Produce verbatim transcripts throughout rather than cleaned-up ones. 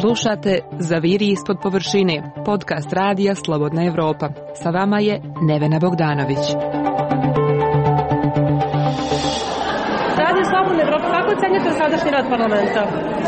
Slušate Zaviri ispod površine, podcast radija Slobodna Evropa. Sa vama je Nevena Bogdanović. Radio Slobodna Evropa, kako ocenjate sadašnji rad parlamenta?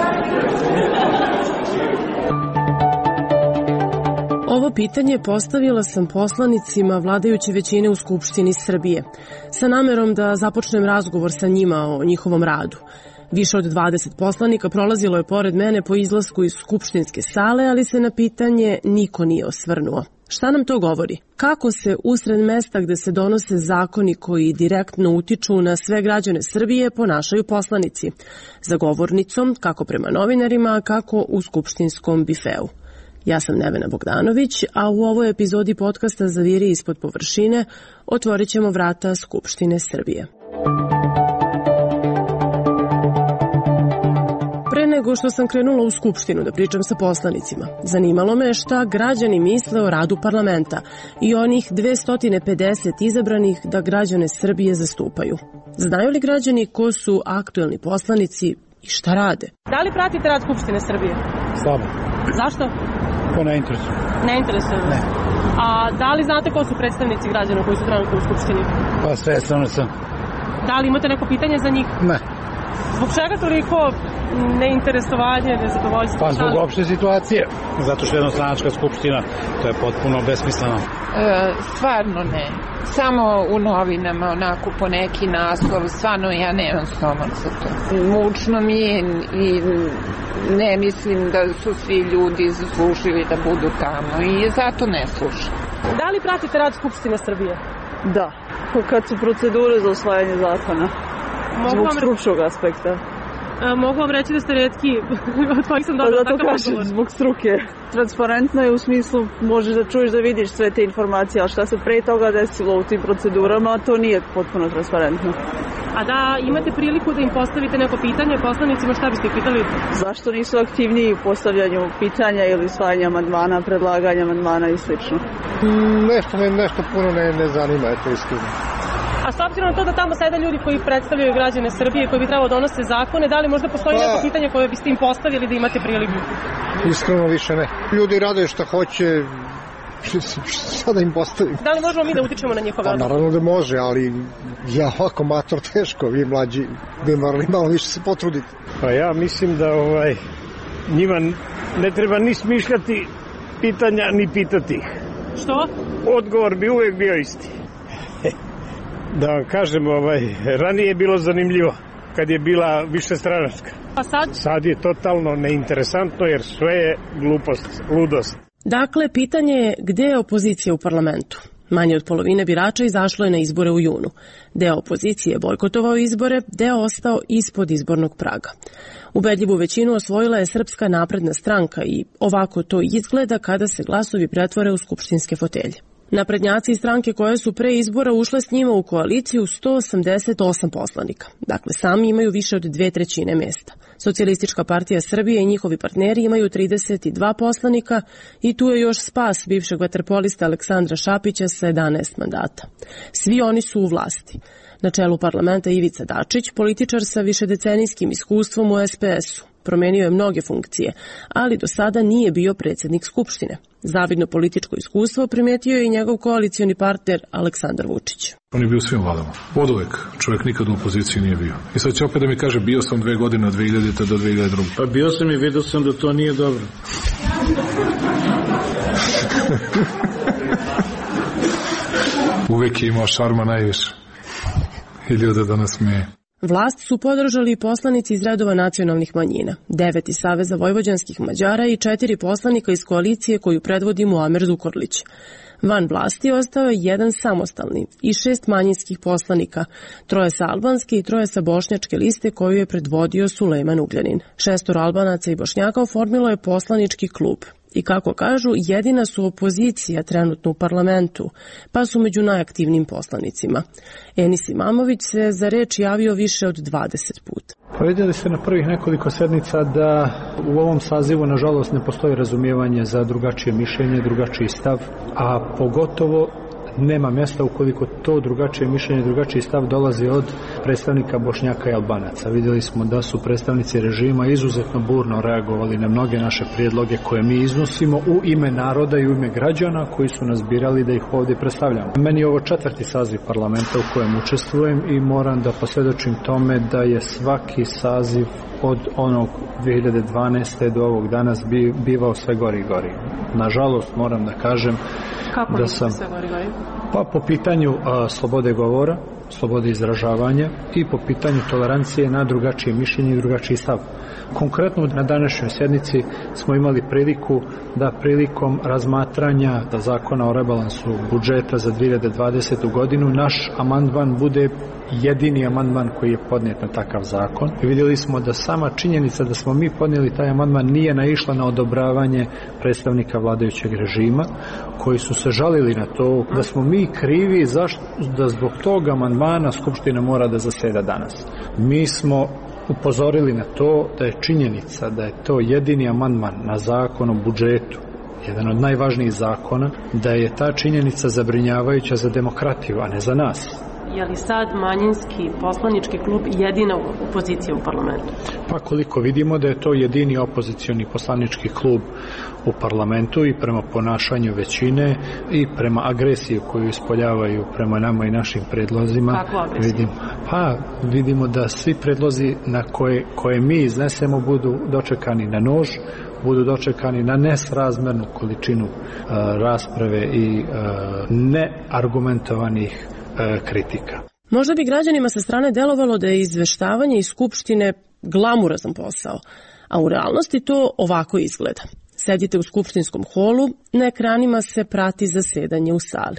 Ovo pitanje postavila sam poslanicima vladajuće većine u Skupštini Srbije, sa namerom da započnem razgovor sa njima o njihovom radu. Više od dvadeset poslanika prolazilo je pored mene po izlasku iz skupštinske sale, ali se na pitanje niko nije osvrnuo. Šta nam to govori? Kako se usred mesta gde se donose zakoni koji direktno utiču na sve građane Srbije ponašaju poslanici? Za govornicom, kako prema novinarima, kako u skupštinskom bifeu. Ja sam Nevena Bogdanović, a u ovoj epizodi podcasta Zaviri ispod površine otvorit ćemo vrata Skupštine Srbije. Pre nego što sam krenula u Skupštinu da pričam sa poslanicima, zanimalo me šta građani misle o radu parlamenta i onih dvesta pedeset izabranih da građane Srbije zastupaju. Znaju li građani ko su aktuelni poslanici i šta rade? Da li pratite rad Skupštine Srbije? Slabo. Zašto? To ne interesuje. Ne interesuje vas? Ne. A da li znate ko su predstavnici građana koji su trenutno u Skupštini? Pa sve strane sam. Da li imate neko pitanje za njih? Ne. Zbog čega toliko neinteresovanje, nezadovoljstvo? Pa zbog opšte situacije. Zato što je jednostranačka skupština, to je potpuno besmisleno. E, stvarno ne. Samo u novinama, onako po neki naslov, stvarno ja nemam stomak za to. Mučno mi je i ne mislim da su svi ljudi zaslužili da budu tamo i zato ne slušam. Da li pratite rad Skupštine Srbije? Da, kad su procedure za usvajanje zakona. Mogu Zbog vam... stručnog aspekta. A, mogu vam reći da ste retki od kojih sam dobila pa takav kažem, odgovor. Zbog struke. Transparentno je u smislu možeš da čuješ da vidiš sve te informacije, ali šta se pre toga desilo u tim procedurama, to nije potpuno transparentno. A da imate priliku da im postavite neko pitanje poslanicima, šta biste pitali? Zašto nisu aktivniji u postavljanju pitanja ili usvajanja amandmana, predlaganja amandmana i slično? Mm, nešto me nešto puno ne, ne zanima, eto iskreno. A s obzirom na to da tamo sede ljudi koji predstavljaju građane Srbije, koji bi trebalo donose zakone, da li možda postoji pa, neko pitanje koje biste im postavili da imate priliku? Iskreno više ne. Ljudi rade šta hoće, šta da im postavim? Da li možemo mi da utičemo na njihov odgovor? Pa naravno da može, ali ja ovako mator teško, vi mlađi bi morali malo više se potruditi. Pa ja mislim da ovaj, njima ne treba ni smišljati pitanja, ni pitati ih. Što? Odgovor bi uvek bio isti. Da vam kažem, ovaj, ranije je bilo zanimljivo kad je bila višestranačka. A sad? Sad je totalno neinteresantno jer sve je glupost, ludost. Dakle, pitanje je gde je opozicija u parlamentu? Manje od polovine birača izašlo je na izbore u junu. Deo opozicije je bojkotovao izbore, deo ostao ispod izbornog praga. Ubedljivu većinu osvojila je Srpska napredna stranka i ovako to izgleda kada se glasovi pretvore u skupštinske fotelje. Naprednjaci i stranke koje su pre izbora ušle s njima u koaliciju sto osamdeset osam poslanika. Dakle, sami imaju više od dve trećine mesta. Socijalistička partija Srbije i njihovi partneri imaju trideset dva poslanika i tu je još spas bivšeg vaterpolista Aleksandra Šapića sa jedanaest mandata. Svi oni su u vlasti. Na čelu parlamenta Ivica Dačić, političar sa višedecenijskim iskustvom u es pe esu. Promenio je mnoge funkcije, ali do sada nije bio predsjednik Skupštine. Zavidno političko iskustvo primetio je i njegov koalicioni partner Aleksandar Vučić. On je bio u svim vladama. Od uvek. Čovjek nikad u opoziciji nije bio. I sad će opet da mi kaže bio sam dve godine od dve hiljadite do dve hiljade druge. Pa bio sam i vidio sam da to nije dobro. Uvek je imao šarma najviše. I ljude da nas smeje. Vlast su podržali i poslanici iz redova nacionalnih manjina, devet iz Saveza vojvođanskih Mađara i četiri poslanika iz koalicije koju predvodi Muamer Zukorlić. Van vlasti ostao je jedan samostalni i šest manjinskih poslanika, troje sa albanske i troje sa bošnjačke liste koju je predvodio Sulejman Ugljanin. Šestoro Albanaca i Bošnjaka oformilo je poslanički klub. I kako kažu, jedina su opozicija trenutno u parlamentu, pa su među najaktivnijim poslanicima. Enis Imamović se za reč javio više od dvadeset puta. Pa vidjeli ste na prvih nekoliko sednica da u ovom sazivu nažalost ne postoji razumijevanje za drugačije mišljenje, drugačiji stav, a pogotovo nema mjesta ukoliko to drugačije mišljenje, drugačiji stav dolazi od predstavnika Bošnjaka i Albanaca. Vidjeli smo da su predstavnici režima izuzetno burno reagovali na mnoge naše prijedloge koje mi iznosimo u ime naroda i u ime građana koji su nas birali da ih ovdje predstavljamo. Meni je ovo četvrti saziv parlamenta u kojem učestvujem i moram da posvjedočim tome da je svaki saziv od onog dvije hiljade dvanaeste. do ovog danas bi, bivao sve gori i gori. Nažalost, moram da kažem Kako da sam... sve gori i gori? Pa po pitanju a, slobode govora, slobode izražavanja i po pitanju tolerancije na drugačije mišljenje i drugačiji stav. Konkretno na današnjoj sjednici smo imali priliku da prilikom razmatranja zakona o rebalansu budžeta za dvije hiljade dvadesetu. godinu naš amandman bude jedini amandman koji je podnijet na takav zakon. I vidjeli smo da sama činjenica da smo mi podnijeli taj amandman nije naišla na odobravanje predstavnika vladajućeg režima koji su se žalili na to da smo mi krivi zašto, da zbog tog amandmana Skupština mora da zaseda danas. Mi smo upozorili na to da je činjenica da je to jedini amandman na zakon o budžetu, jedan od najvažnijih zakona, da je ta činjenica zabrinjavajuća za demokratiju, a ne za nas. Je li sad manjinski poslanički klub jedina opozicija u parlamentu? Pa koliko vidimo da je to jedini opozicioni poslanički klub u parlamentu i prema ponašanju većine i prema agresiji koju ispoljavaju prema nama i našim predlozima. Kako agresiju? Vidimo, pa vidimo da svi predlozi na koje, koje mi iznesemo budu dočekani na nož, budu dočekani na nesrazmernu količinu uh, rasprave i uh, neargumentovanih kritika. Možda bi građanima sa strane delovalo da je izveštavanje iz Skupštine glamurazan posao, a u realnosti to ovako izgleda. Sedite u skupštinskom holu, na ekranima se prati zasedanje u sali.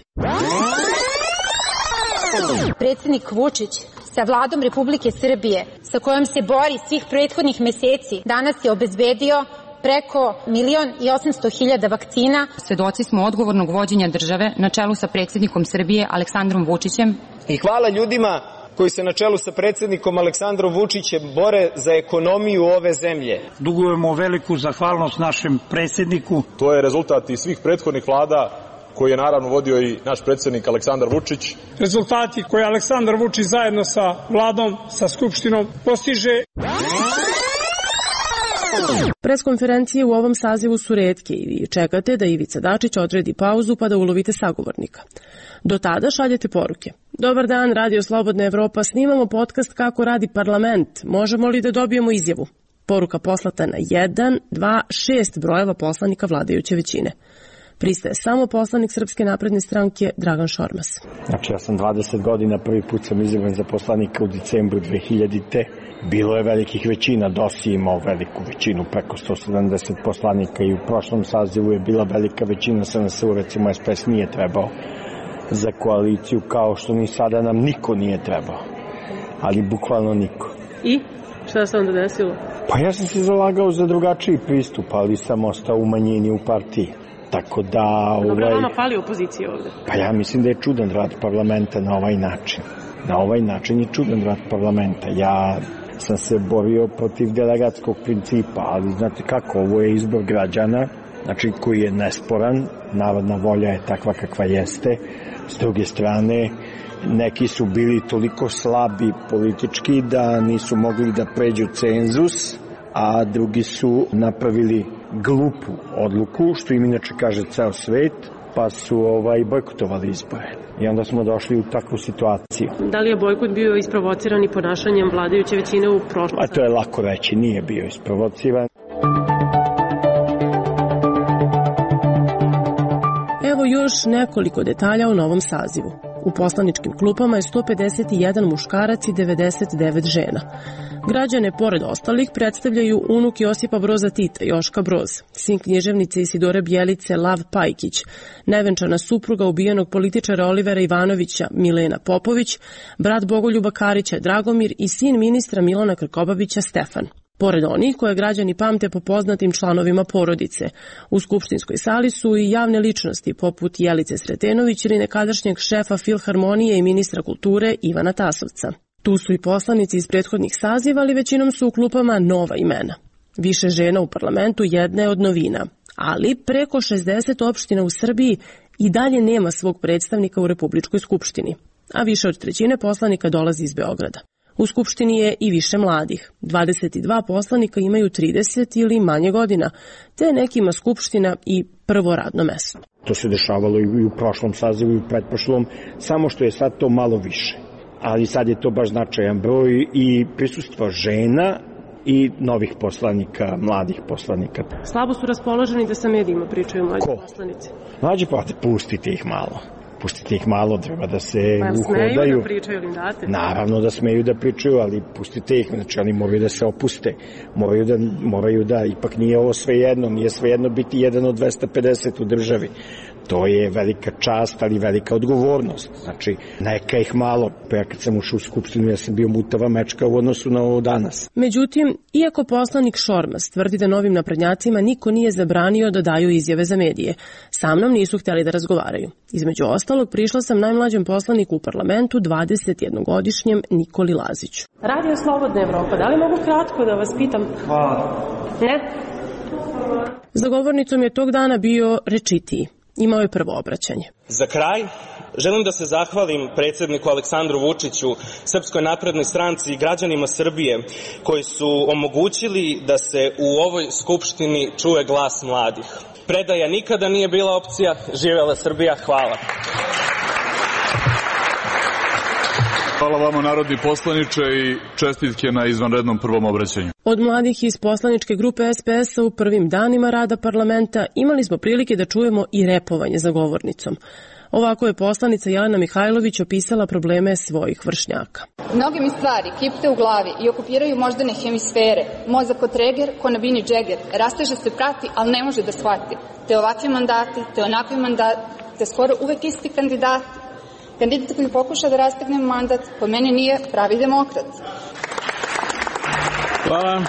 Predsjednik Vučić sa vladom Republike Srbije, sa kojom se bori svih prethodnih meseci, danas je obezbedio preko milion i osamsto hiljada vakcina. Svedoci smo odgovornog vođenja države na čelu sa predsjednikom Srbije Aleksandrom Vučićem. I hvala ljudima koji se na čelu sa predsjednikom Aleksandrom Vučićem bore za ekonomiju ove zemlje. Dugujemo veliku zahvalnost našem predsjedniku. To je rezultat i svih prethodnih vlada koji je naravno vodio i naš predsjednik Aleksandar Vučić. Rezultati koje Aleksandar Vučić zajedno sa vladom, sa Skupštinom postiže. Preskonferencije u ovom sazivu su retke i vi čekate da Ivica Dačić odredi pauzu pa da ulovite sagovornika. Do tada šaljete poruke. Dobar dan, Radio Slobodna Evropa, snimamo podcast Kako radi parlament. Možemo li da dobijemo izjavu? Poruka poslata na jedan, dva, šest brojeva poslanika vladajuće većine. Pristaje samo poslanik Srpske napredne stranke Dragan Šormaz. Znači, ja sam dvadeset godina, prvi put sam izabran za poslanika u decembru dve hiljadite. Bilo je velikih većina, D O S je imao veliku većinu, preko sto sedamdeset poslanika i u prošlom sazivu je bila velika većina, S N S U, recimo S P S nije trebao za koaliciju, kao što ni sada nam niko nije trebao, ali bukvalno niko. I? Šta se onda desilo? Pa ja sam se zalagao za drugačiji pristup, ali sam ostao u manjini u partiji. Tako da... Dobro, ovaj, vama fali opozicija ovde. Pa ja mislim da je čudan rad parlamenta na ovaj način. Na ovaj način je čudan rad parlamenta. Ja sam se borio protiv delegatskog principa, ali znate kako, ovo je izbor građana, znači koji je nesporan, narodna volja je takva kakva jeste. S druge strane, neki su bili toliko slabi politički da nisu mogli da pređu cenzus, a drugi su napravili glupu odluku, što im inače kaže ceo svet, pa su ovaj, bojkotovali izbore. I onda smo došli u takvu situaciju. Da li je bojkot bio isprovociran i ponašanjem vladajuće većine u prošlosti? A to je lako reći, nije bio isprovociran. Evo još nekoliko detalja o novom sazivu. U poslaničkim klupama je sto pedeset jedan muškarac i devedeset devet žena. Građane, pored ostalih, predstavljaju unuk Josipa Broza Tita, Joška Broz, sin književnice Isidore Bjelice, Lav Pajkić, nevenčana supruga ubijenog političara Olivera Ivanovića, Milena Popović, brat Bogoljuba Karića, Dragomir i sin ministra Milana Krkobabića, Stefan. Pored onih koje građani pamte po poznatim članovima porodice, u skupštinskoj sali su i javne ličnosti poput Jelice Sretenović ili nekadašnjeg šefa Filharmonije i ministra kulture Ivana Tasovca. Tu su i poslanici iz prethodnih saziva, ali većinom su u klupama nova imena. Više žena u parlamentu jedna je od novina. Ali preko šezdeset opština u Srbiji i dalje nema svog predstavnika u Republičkoj skupštini, a više od trećine poslanika dolazi iz Beograda. U Skupštini je i više mladih. dvadeset dva poslanika imaju trideset ili manje godina, te nekima Skupština i prvo radno mesto. To se dešavalo i u prošlom sazivu i u pretprošlom, samo što je sad to malo više. Ali sad je to baš značajan broj i prisustvo žena i novih poslanika, mladih poslanika. Slabo su raspoloženi da sa medijima pričaju mlađi Ko? poslanici. Mlađi pa pustite ih malo. Pustite ih malo, treba da se pa, uhodaju. Smeju da pričaju ili im date? Naravno da smeju da pričaju, ali pustite ih, znači oni moraju da se opuste. Moraju da, moraju da, ipak nije ovo svejedno, nije svejedno biti jedan od dvesta pedeset u državi. To je velika čast, ali velika odgovornost. Znači, neka ih malo. Pa ja kad sam ušao u Skupštinu, ja sam bio mutava mečka u odnosu na ovo danas. Međutim, iako poslanik Šormaz tvrdi da novim naprednjacima niko nije zabranio da daju izjave za medije, sa mnom nisu htjeli da razgovaraju. Između ostalog, prišla sam najmlađem poslaniku u parlamentu, dvadesetjednogodišnjem Nikoli Laziću. Radio Slobodna Evropa, da li mogu kratko da vas pitam? Hvala. Ne? Za govornicom je tog dana bio rečitiji. Imao je prvo obraćanje. Za kraj, želim da se zahvalim predsjedniku Aleksandru Vučiću, Srpskoj naprednoj stranci i građanima Srbije koji su omogućili da se u ovoj Skupštini čuje glas mladih. Predaja nikada nije bila opcija. Živela Srbija. Hvala. Hvala vama, narodni poslaniče, i čestitke na izvanrednom prvom obraćanju. Od mladih iz poslaničke grupe es pe es a u prvim danima rada parlamenta imali smo prilike da čujemo i repovanje za govornicom. Ovako je poslanica Jelena Mihajlović opisala probleme svojih vršnjaka. Mnogi mi stvari kipte u glavi i okupiraju moždane hemisfere. Mozak od treger, ko na Bini Džeger. Rasteže se, prati, ali ne može da shvati. Te ovakvi mandati, te onakvi mandati, te skoro uvek isti kandidati. Kandidat koji pokuša da rastegne mandat, po meni nije pravi demokrat. Hvala.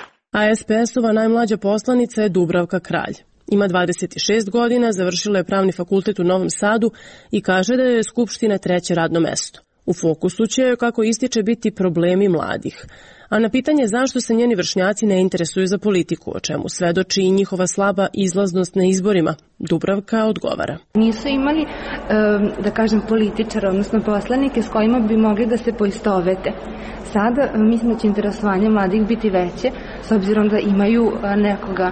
A es pe es ova najmlađa poslanica je Dubravka Kralj. Ima dvadeset šest godina, završila je pravni fakultet u Novom Sadu i kaže da je Skupština treće radno mesto. U fokusu će, kako ističe, biti problemi mladih. A na pitanje zašto se njeni vršnjaci ne interesuju za politiku, o čemu svedoči i njihova slaba izlaznost na izborima, Dubravka odgovara. Nisu imali, da kažem, političara, odnosno poslanike s kojima bi mogli da se poistovete. Sada mislim da će interesovanje mladih biti veće, s obzirom da imaju nekoga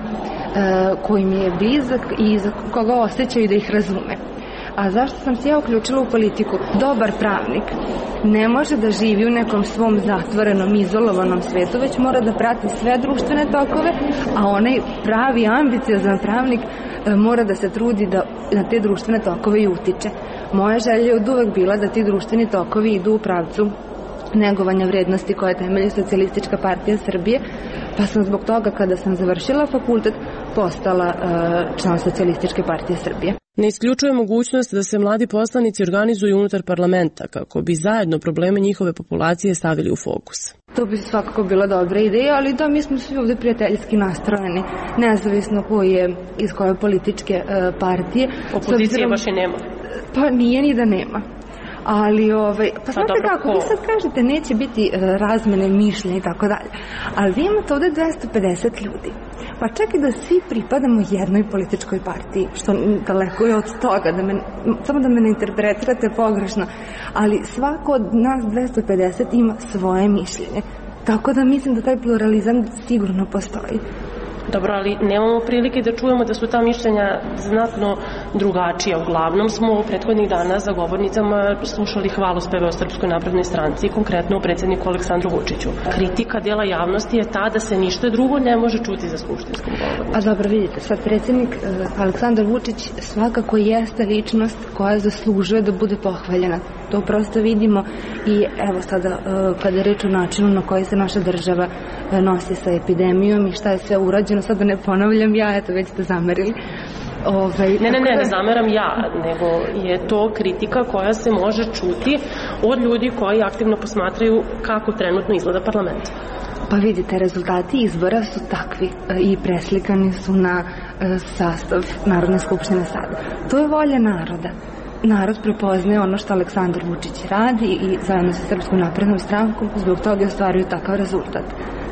koji mi je blizak i za koga osjećaju da ih razume. A zašto sam se ja uključila u politiku? Dobar pravnik ne može da živi u nekom svom zatvorenom, izolovanom svetu, već mora da prati sve društvene tokove, a onaj pravi, ambiciozan pravnik mora da se trudi da na te društvene tokove i utiče. Moja želja je od uvek bila da ti društveni tokovi idu u pravcu negovanja vrednosti koje temelji Socijalistička partija Srbije, pa sam zbog toga, kada sam završila fakultet, postala član Socijalističke partije Srbije. Ne isključuje mogućnost da se mladi poslanici organizuju unutar parlamenta kako bi zajedno probleme njihove populacije stavili u fokus. To bi svakako bila dobra ideja, ali da, mi smo svi ovde prijateljski nastrojeni, nezavisno ko je iz koje političke uh, partije. Opozicije obzirom, baš i nema. Pa nije ni da nema. Ali, ovaj, pa znate pa kako, vi sad kažete neće biti uh, razmene mišljenja i tako dalje, ali vi imate ovde dvesta pedeset ljudi. Pa čak i da svi pripadamo jednoj političkoj partiji, što daleko je od toga, da me, samo da me ne interpretirate pogrešno, ali svako od nas dvesta pedeset ima svoje mišljenje. Tako da mislim da taj pluralizam sigurno postoji. Dobro, ali nemamo prilike da čujemo da su ta mišljenja znatno drugačija. Uglavnom smo prethodnih dana za govornicama slušali hvalospeve o Srpskoj naprednoj stranci, konkretno o predsjedniku Aleksandru Vučiću. Kritika dela javnosti je ta da se ništa drugo ne može čuti za skupštinskom govornicom. A dobro, vidite, sad predsjednik uh, Aleksandar Vučić svakako jeste ličnost koja zaslužuje da bude pohvaljena. To prosto vidimo i evo sada uh, kada je reč o načinu na koji se naša država uh, nosi sa epidemijom i šta je sve urađeno, sad da ne ponavljam ja, eto već ste zamerili. Ovaj, ne, ne, ne, ne zameram ja, nego je to kritika koja se može čuti od ljudi koji aktivno posmatraju kako trenutno izgleda parlament. Pa vidite, rezultati izbora su takvi i preslikani su na sastav Narodne skupštine sada. To je volja naroda. Narod prepoznaje ono što Aleksandar Vučić radi i zajedno sa Srpskom naprednom strankom zbog toga ostvaruju takav rezultat.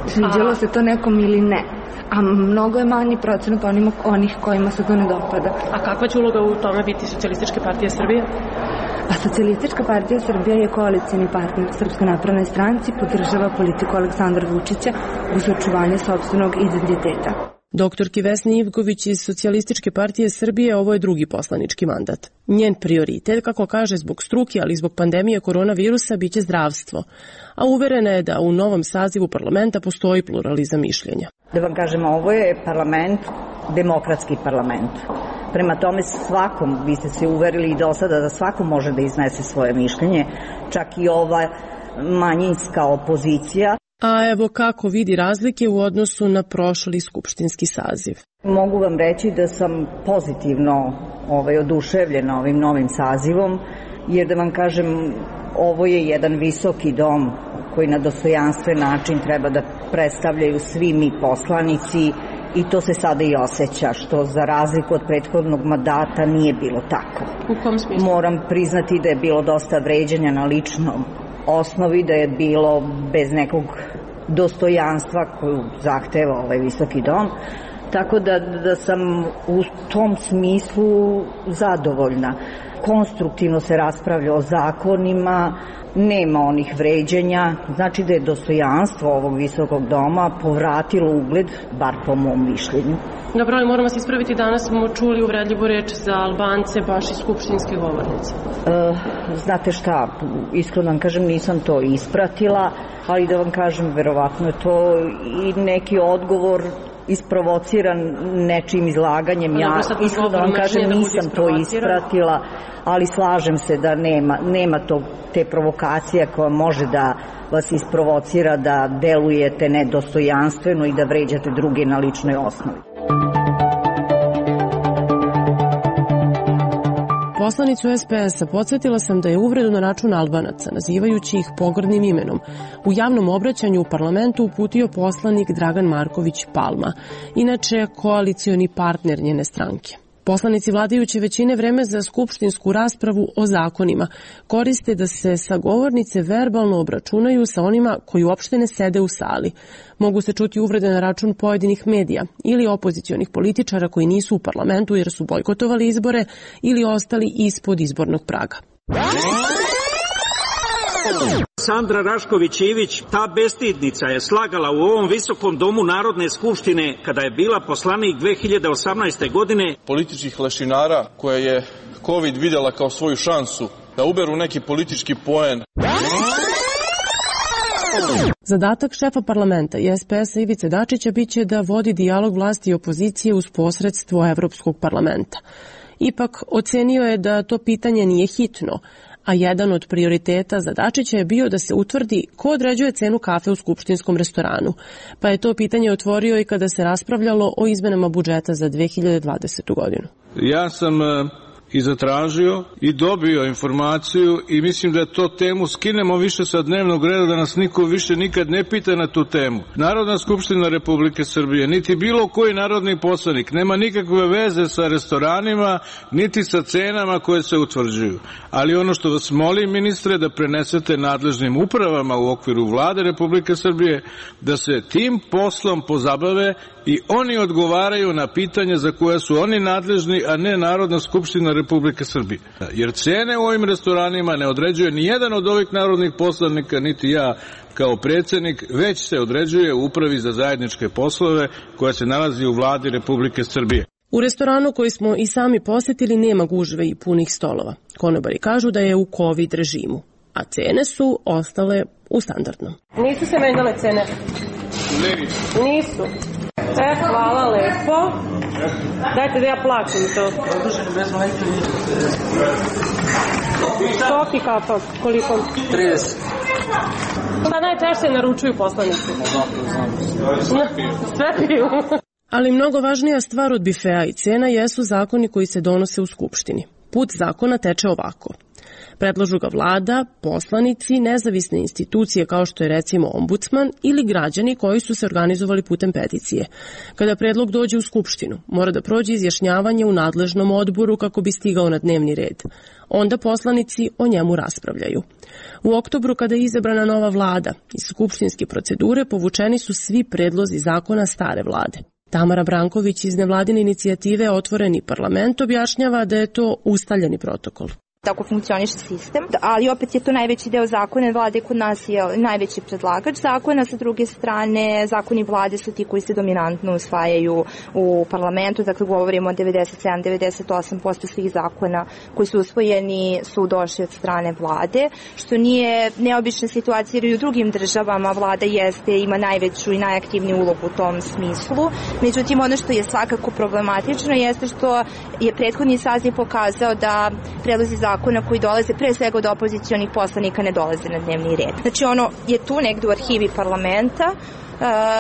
sviđalo se to nekom ili ne. A mnogo je manji procenat onima, onih kojima se to ne dopada. A kakva će uloga u tome biti Socijalističke partije Srbije? A Socijalistička partija Srbije je koalicijni partner Srpskoj naprednoj stranci, podržava politiku Aleksandra Vučića uz očuvanje sopstvenog identiteta. Doktorki Vesni Ivković iz Socijalističke partije Srbije ovo je drugi poslanički mandat. Njen prioritet, kako kaže, zbog struke, ali i zbog pandemije koronavirusa, biće zdravstvo. A uverena je da u novom sazivu parlamenta postoji pluralizam mišljenja. Da vam kažem, ovo je parlament, demokratski parlament. Prema tome svakom, vi ste se uverili i do sada da svako može da iznese svoje mišljenje, čak i ova manjinska opozicija. A evo kako vidi razlike u odnosu na prošli skupštinski saziv. Mogu vam reći da sam pozitivno ovaj, oduševljena ovim novim sazivom, jer da vam kažem, ovo je jedan visoki dom koji na dostojanstven način treba da predstavljaju svi mi poslanici i to se sada i osjeća, što za razliku od prethodnog mandata nije bilo tako. U kom smislu? Moram priznati da je bilo dosta vređanja na ličnom osnovi, da je bilo bez nekog dostojanstva koju zahteva ovaj visoki dom, tako da, da sam u tom smislu zadovoljna. Konstruktivno se raspravlja o zakonima, nema onih vređenja, znači da je dostojanstvo ovog visokog doma povratilo ugled, bar po mom mišljenju. Dobro, ali moramo se ispraviti, danas smo čuli uvredljivu reč za Albance, baš iz skupštinske govornice. E, znate šta, iskreno vam kažem, nisam to ispratila, ali da vam kažem, verovatno je to i neki odgovor isprovociran nečim izlaganjem. Ja iskreno da vam kažem, nisam to ispratila, ali slažem se da nema, nema to, te provokacije koja može da vas isprovocira da delujete nedostojanstveno i da vređate druge na ličnoj osnovi. Poslanicu es pe es-a podsjetila sam da je uvredu na račun Albanaca, nazivajući ih pogrdnim imenom, u javnom obraćanju u parlamentu uputio poslanik Dragan Marković Palma, inače koalicioni partner njene stranke. Poslanici vladajuće većine vreme za skupštinsku raspravu o zakonima koriste da se sa govornice verbalno obračunaju sa onima koji uopšte ne sede u sali. Mogu se čuti uvrede na račun pojedinih medija ili opozicionih političara koji nisu u parlamentu jer su bojkotovali izbore ili ostali ispod izbornog praga. Sandra Rašković-Ivić, ta bestidnica, je slagala u ovom visokom domu Narodne skupštine kada je bila poslanik dve hiljade osamnaeste. godine. Političkih lešinara koje je COVID vidjela kao svoju šansu da uberu neki politički poen. Zadatak šefa parlamenta i es pe es-a Ivice Dačića biće da vodi dijalog vlasti i opozicije uz posredstvo Evropskog parlamenta. Ipak ocenio je da to pitanje nije hitno, a jedan od prioriteta za Dačića je bio da se utvrdi ko određuje cenu kafe u skupštinskom restoranu, pa je to pitanje otvorio i kada se raspravljalo o izmenama budžeta za dve hiljade dvadesetu. godinu. Ja sam i zatražio i dobio informaciju i mislim da to temu skinemo više sa dnevnog reda, da nas niko više nikad ne pita na tu temu. Narodna skupština Republike Srbije, niti bilo koji narodni poslanik nema nikakve veze sa restoranima, niti sa cenama koje se utvrđuju. Ali ono što vas molim, ministre, da prenesete nadležnim upravama u okviru Vlade Republike Srbije, da se tim poslom pozabave i oni odgovaraju na pitanja za koja su oni nadležni, a ne Narodna skupština Republike Srbije. Jer cene u ovim restoranima ne određuje ni jedan od ovih narodnih poslanika, niti ja kao predsednik, već se određuje u Upravi za zajedničke poslove koja se nalazi u Vladi Republike Srbije. U restoranu koji smo i sami posetili nema gužve i punih stolova. Konobari kažu da je u COVID režimu, a cene su ostale u standardnom. Nisu se menjale cene? Nisu. Nisu. E, hvala lepo. Dajte da ja plaćam to. Sok i kafa, koliko? trideset. Pa najčešće naručuju poslanici. Sve piju. Ali mnogo važnija stvar od bifea i cena jesu zakoni koji se donose u Skupštini. Put zakona teče ovako. Predlažu ga vlada, poslanici, nezavisne institucije kao što je recimo ombudsman ili građani koji su se organizovali putem peticije. Kada predlog dođe u Skupštinu, mora da prođe izjašnjavanje u nadležnom odboru kako bi stigao na dnevni red. Onda poslanici o njemu raspravljaju. U oktobru, kada je izabrana nova vlada, iz skupštinske procedure povučeni su svi predlozi zakona stare vlade. Tamara Branković iz nevladine inicijative Otvoreni parlament objašnjava da je to ustaljeni protokol. Tako funkcioniše sistem, ali opet je to najveći deo zakona, vlade kod nas je najveći predlagač zakona, sa druge strane zakoni vlade su ti koji se dominantno usvajaju u parlamentu, dakle govorimo o devedeset sedam do devedeset osam posto svih zakona koji su usvojeni su došli od strane vlade, što nije neobična situacija jer i u drugim državama vlada jeste, ima najveću i najaktivniju ulogu u tom smislu. Međutim, ono što je svakako problematično jeste što je prethodni saziv pokazao da predlozi zakona zakona koji dolaze pre svega od opozicionih poslanika ne dolaze na dnevni red. Znači ono je tu negde u arhivi parlamenta. Uh,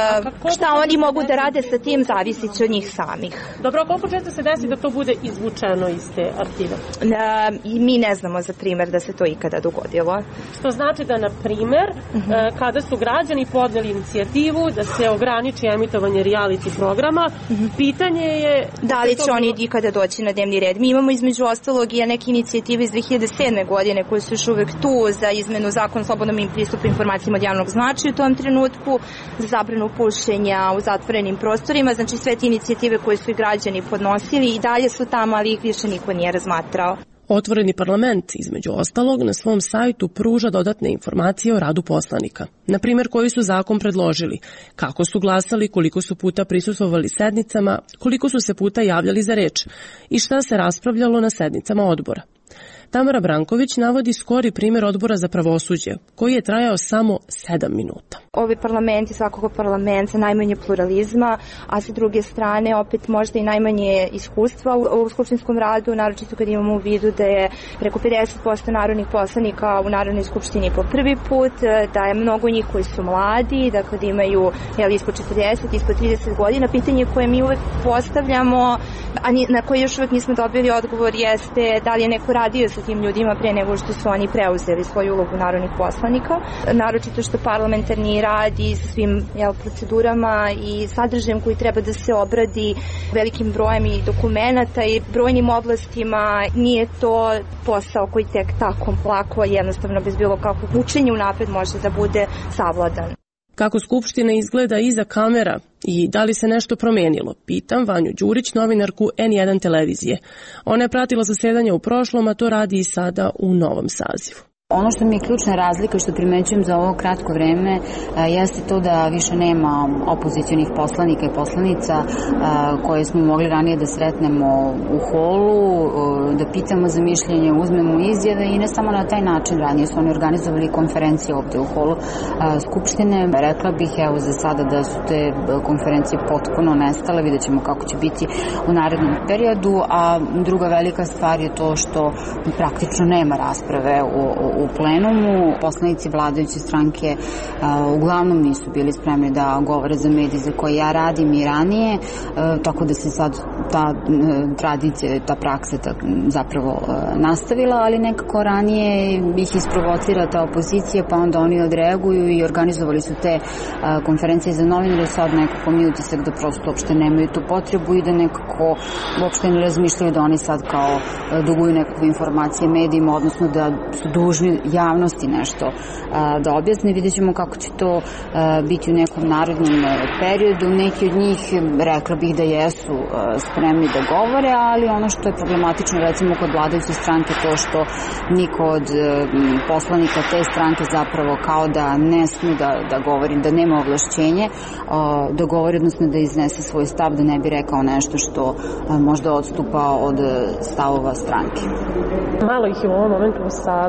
šta oni mogu da rade sa tim zavisit će od njih samih. Dobro, koliko često se desi da to bude izvučeno iz te arhive? Uh, I mi ne znamo za primer da se to ikada dogodilo. Što znači da, na primer, uh -huh. uh, kada su građani podneli inicijativu da se ograniči emitovanje reality programa, uh -huh. pitanje je... Da li će to... oni ikada doći na dnevni red? Mi imamo između ostalog i neke inicijative iz dve hiljade sedme. godine koje su još uvek tu za izmenu zakona o slobodnom pristupu informacijama od javnog značaja u tom trenutku, zabranu pušenja u zatvorenim prostorima, znači sve te inicijative koje su i građani podnosili i dalje su tamo, ali ih više niko nije razmatrao. Otvoreni parlament, između ostalog, na svom sajtu pruža dodatne informacije o radu poslanika. Na primjer, koji su zakon predložili, kako su glasali, koliko su puta prisustvovali sednicama, koliko su se puta javljali za reč i šta se raspravljalo na sednicama odbora. Tamara Branković navodi skori primjer odbora za pravosuđe, koji je trajao samo sedam minuta. Ovaj parlament je svakako parlament sa najmanje pluralizma, a sa druge strane opet možda i najmanje iskustva u, u skupštinskom radu, naročito kad imamo u vidu da je preko pedeset posto narodnih poslanika u Narodnoj skupštini po prvi put, da je mnogo njih koji su mladi, dakle da imaju jel, ispod četrdeset, ispod trideset godina. Pitanje koje mi uvek postavljamo, a na koje još uvek nismo dobili odgovor, jeste da li je neko radio sa tim ljudima pre nego što su oni preuzeli svoju ulogu narodnih poslanika. Naročito što parlamentarni rad i sa svim jel, procedurama i sadržajem koji treba da se obradi velikim brojem i dokumenata i brojnim oblastima, nije to posao koji tek tako lako, jednostavno bez bilo kakvog učenja unapred može da bude savladan. Kako Skupština izgleda iza kamera i da li se nešto promenilo, pitam Vanju Đurić, novinarku en jedan televizije. Ona je pratila zasedanja u prošlom, a to radi i sada u novom sazivu. Ono što mi je ključna razlika i što primećujem za ovo kratko vreme jeste to da više nema opozicionih poslanika i poslanica koje smo mogli ranije da sretnemo u holu, da pitamo za mišljenje, uzmemo izjave i ne samo na taj način. Ranije su oni organizovali konferencije ovde u holu Skupštine. Rekla bih evo za sada da su te konferencije potpuno nestale, vidjet ćemo kako će biti u narednom periodu, a druga velika stvar je to što praktično nema rasprave u u plenumu. Poslanici vladajuće stranke a, uglavnom nisu bili spremni da govore za medije za koje ja radim i ranije, a, tako da se sad ta a, tradicija, ta praksa ta, zapravo a, nastavila, ali nekako ranije ih isprovocira ta opozicija, pa onda oni odreaguju i organizovali su te a, konferencije za novinare, sad nekako mi utisak da prosto uopšte nemaju tu potrebu i da nekako uopšte ne razmišljaju da oni sad kao a, duguju nekakve informacije medijima, odnosno da su dužni javnosti nešto a, da objasne. Vidjet ćemo kako će to a, biti u nekom narednom periodu. Neki od njih rekla bih da jesu a, spremni da govore, ali ono što je problematično recimo kod vladajuće stranke to što niko od a, poslanika te stranke zapravo kao da ne sme da, da govori, da nema ovlašćenje a, da govori, odnosno da iznese svoj stav, da ne bi rekao nešto što a, možda odstupa od stavova stranke. Malo ih je u ovom momentu u sali. U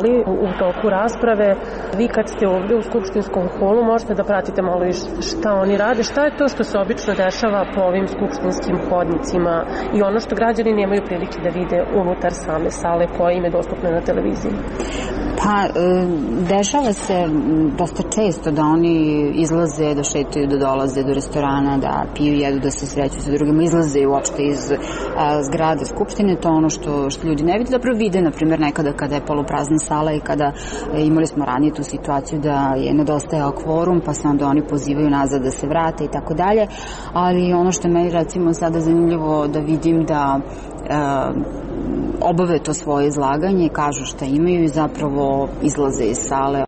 u toku rasprave. Vi kad ste ovdje u skupštinskom holu možete da pratite malo i šta oni rade. Šta je to što se obično dešava po ovim skupštinskim hodnicima i ono što građani nemaju prilike da vide unutar same sale koja im je dostupna na televiziji? Pa, dešava se dosta često da oni izlaze, da šetaju, da dolaze do restorana, da piju, jedu, da se sreću sa drugima, izlaze uopšte iz a, zgrade Skupštine, to ono što, što ljudi ne vide, zapravo vide, na primjer, nekada kada je poluprazna sala i kada e, imali smo ranije tu situaciju da je nedostajao kvorum, pa se onda oni pozivaju nazad da se vrate i tako dalje, ali ono što je meni recimo sada zanimljivo da vidim da e, obave to svoje izlaganje, kažu šta imaju i zapravo izlaze iz sale.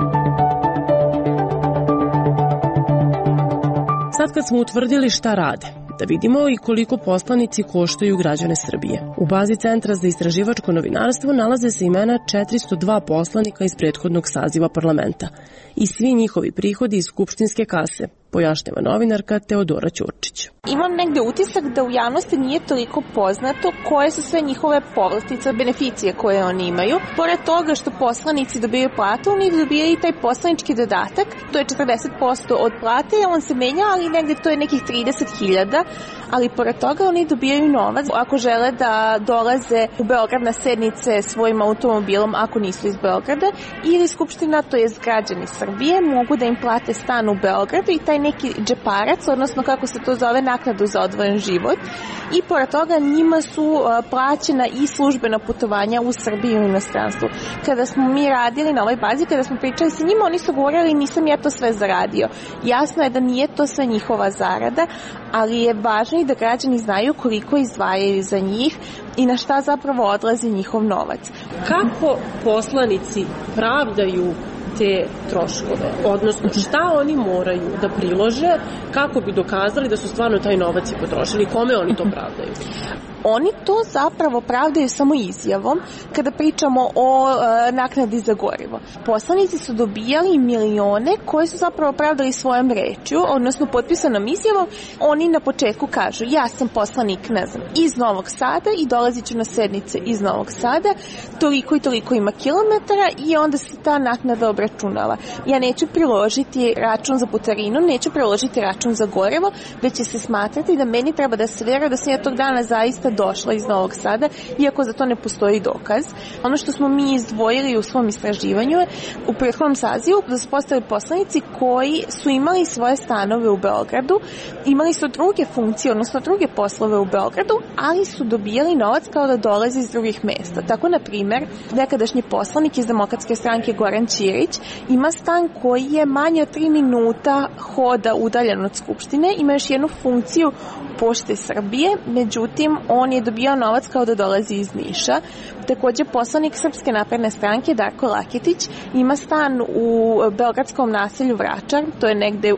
Sad kad smo utvrdili šta rade, da vidimo i koliko poslanici koštaju građane Srbije. U bazi Centra za istraživačko novinarstvo nalaze se imena četiristo dva poslanika iz prethodnog saziva parlamenta i svi njihovi prihodi iz skupštinske kase, pojašnjava novinarka Teodora Ćurčić. Imam negde utisak da u javnosti nije toliko poznato koje su sve njihove povlastice, beneficije koje oni imaju. Pored toga što poslanici dobijaju platu, oni dobijaju i taj poslanički dodatak, to je četrdeset posto od plate, on se menja, ali negde to je nekih trideset hiljada, ali pored toga oni dobijaju novac ako žele da dolaze u Beograd na sednice svojim automobilom ako nisu iz Beograda, ili Skupština, to je građani Srbije, mogu da im plate stan u Beogradu i taj neki džeparac, odnosno kako se to zove, naknadu za odvojen život. I pored toga njima su plaćena i službena putovanja u Srbiji i u inostranstvu. Kada smo mi radili na ovoj bazi, kada smo pričali sa njima, oni su govorili nisam ja to sve zaradio. Jasno je da nije to sve njihova zarada, ali je važno i da građani znaju koliko izdvajaju za njih i na šta zapravo odlazi njihov novac. Kako poslanici pravdaju te troškove, odnosno šta oni moraju da prilože kako bi dokazali da su stvarno taj novac i potrošili, kome oni to pravdaju? Oni to zapravo pravdaju samo izjavom kada pričamo o e, naknadi za gorivo. Poslanici su dobijali milione koje su zapravo pravdali svojom rečju, odnosno potpisanom izjavom. Oni na početku kažu ja sam poslanik, ne znam, iz Novog Sada i dolazit ću na sednice iz Novog Sada, toliko i toliko ima kilometara i onda se ta naknada obračunava. Ja neću priložiti račun za putarinu, neću priložiti račun za gorivo, već će se smatrati da meni treba da se veruje da sam ja tog dana zaista došla iz Novog Sada, iako za to ne postoji dokaz. Ono što smo mi izdvojili u svom istraživanju je u prethodnom sazivu da su postali poslanici koji su imali svoje stanove u Beogradu, imali su druge funkcije, odnosno druge poslove u Beogradu, ali su dobijali novac kao da dolaze iz drugih mesta. Tako, na primer, nekadašnji poslanik iz Demokratske stranke Goran Ćirić ima stan koji je manje od tri minuta hoda udaljen od Skupštine, ima još jednu funkciju Pošte Srbije, međutim, on je dobijao novac kao da dolazi iz Niša. Takođe, poslanik Srpske napredne stranke Darko Laketić ima stan u beogradskom naselju Vračar, to je negde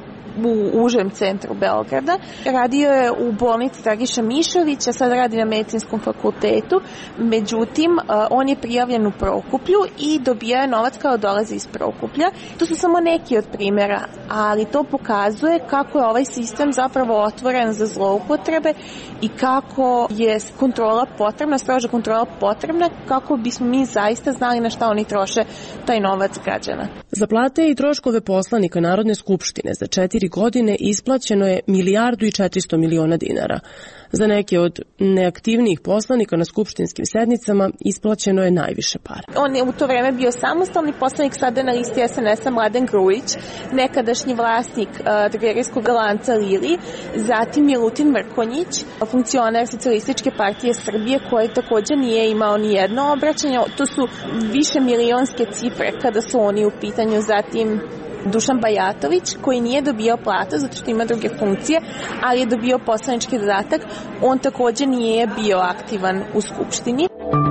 u užem centru Beograda. Radio je u bolnici Dragiša Mišovića, sad radi na medicinskom fakultetu, međutim, on je prijavljen u Prokuplju i dobija novac kao dolazi iz Prokuplja. To su samo neki od primjera, ali to pokazuje kako je ovaj sistem zapravo otvoren za zloupotrebe i kako je kontrola potrebna, stroža kontrola potrebna, kako bismo mi zaista znali na šta oni troše taj novac građana. Za plate i troškove poslanika Narodne skupštine za četiri godine isplaćeno je milijardu i četiristo miliona dinara. Za neke od neaktivnijih poslanika na skupštinskim sednicama isplaćeno je najviše para. On je u to vreme bio samostalni poslanik, sada na listi es en es a Mladen Grujić, nekadašnji vlasnik uh, drogerijskog lanca Lili, zatim Milutin Mrkonjić, funkcioner Socijalističke partije Srbije, koji takođe nije imao ni jedno obraćanje. To su više milionske cifre kada su oni u pitanju. Zatim Dušan Bajatović, koji nije dobio platu zato što ima druge funkcije, ali je dobio poslanički dodatak. On takođe nije bio aktivan u Skupštini.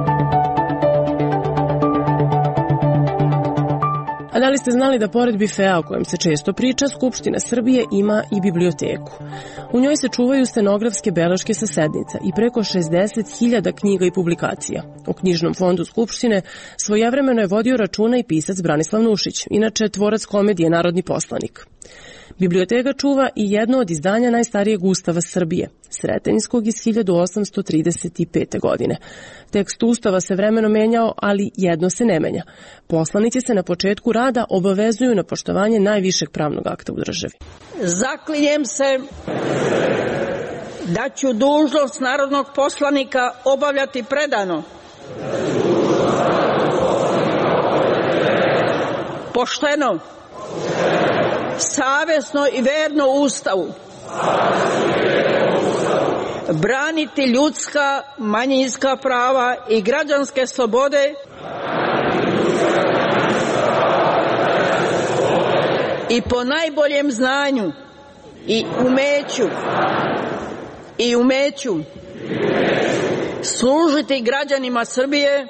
A da li ste znali da pored bifea o kojem se često priča, Skupština Srbije ima i biblioteku? U njoj se čuvaju stenografske beleške sa sednica i preko šezdeset hiljada knjiga i publikacija. O knjižnom fondu Skupštine svojevremeno je vodio računa i pisac Branislav Nušić, inače tvorac komedije Narodni poslanik. Biblioteka čuva i jedno od izdanja najstarijeg Ustava Srbije, Sretenjskog iz hiljadu osamsto trideset pete. godine. Tekst Ustava se vremenom menjao, ali jedno se ne menja. Poslanici se na početku rada obavezuju na poštovanje najvišeg pravnog akta u državi. Zaklinjem se da ću dužnost narodnog poslanika obavljati predano, pošteno, savesno i verno Ustavu, braniti ljudska, manjinska prava i građanske slobode i po najboljem znanju i umeću i umeću služiti građanima Srbije,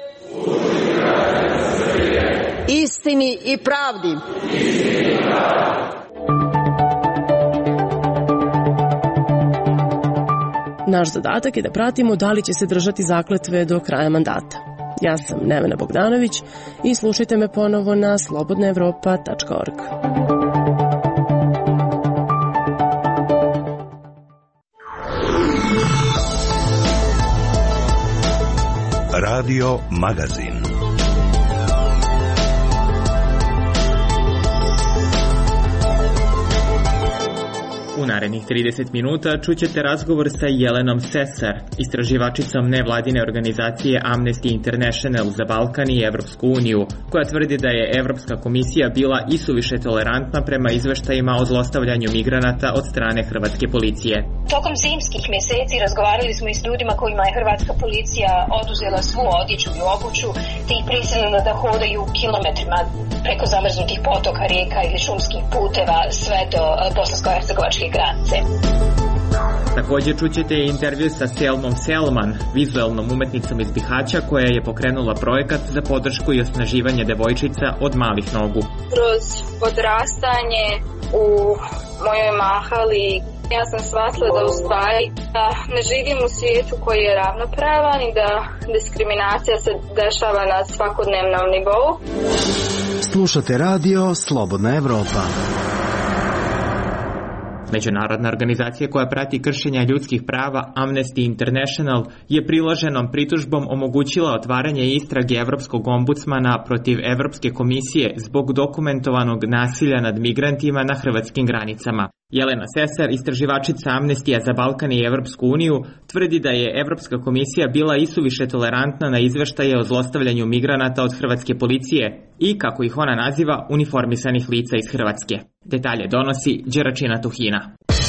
istini i pravdi. Naš zadatak je da pratimo da li će se držati zakletve do kraja mandata. Ja sam Nevena Bogdanović i slušajte me ponovo na slobodna evropa tačka org. Radio Magazin. U narednih trideset minuta čućete razgovor sa Jelenom Sesar, istraživačicom nevladine organizacije Amnesty International za Balkan i Evropsku uniju, koja tvrdi da je Evropska komisija bila isuviše tolerantna prema izveštajima o zlostavljanju migranata od strane hrvatske policije. Tokom zimskih mjeseci razgovarali smo i s ljudima kojima je hrvatska policija oduzela svu odjeću i obuću te ih prisilila da hodaju kilometrima preko zamrznutih potoka, rijeka ili šumskih puteva sve do bosansko-hercegovačke granice. Također čućete i intervju sa Selmom Selman, vizuelnom umetnicom iz Bihaća koja je pokrenula projekat za podršku i osnaživanje devojčica od malih nogu. Kroz odrastanje u mojoj mahali ja sam shvatila da u stvari da ne živim u svijetu koji je ravnopravan i da diskriminacija se dešava na svakodnevnom nivou. Slušate radio Slobodna Evropa. Međunarodna organizacija koja prati kršenja ljudskih prava Amnesty International je priloženom pritužbom omogućila otvaranje istrage Evropskog ombudsmana protiv Evropske komisije zbog dokumentovanog nasilja nad migrantima na hrvatskim granicama. Jelena Sesar, istraživačica Amnestija za Balkan i Evropsku uniju, tvrdi da je Evropska komisija bila isuviše tolerantna na izveštaje o zlostavljanju migranata od hrvatske policije i, kako ih ona naziva, uniformisanih lica iz Hrvatske. Detalje donosi Đeračina Tuhina.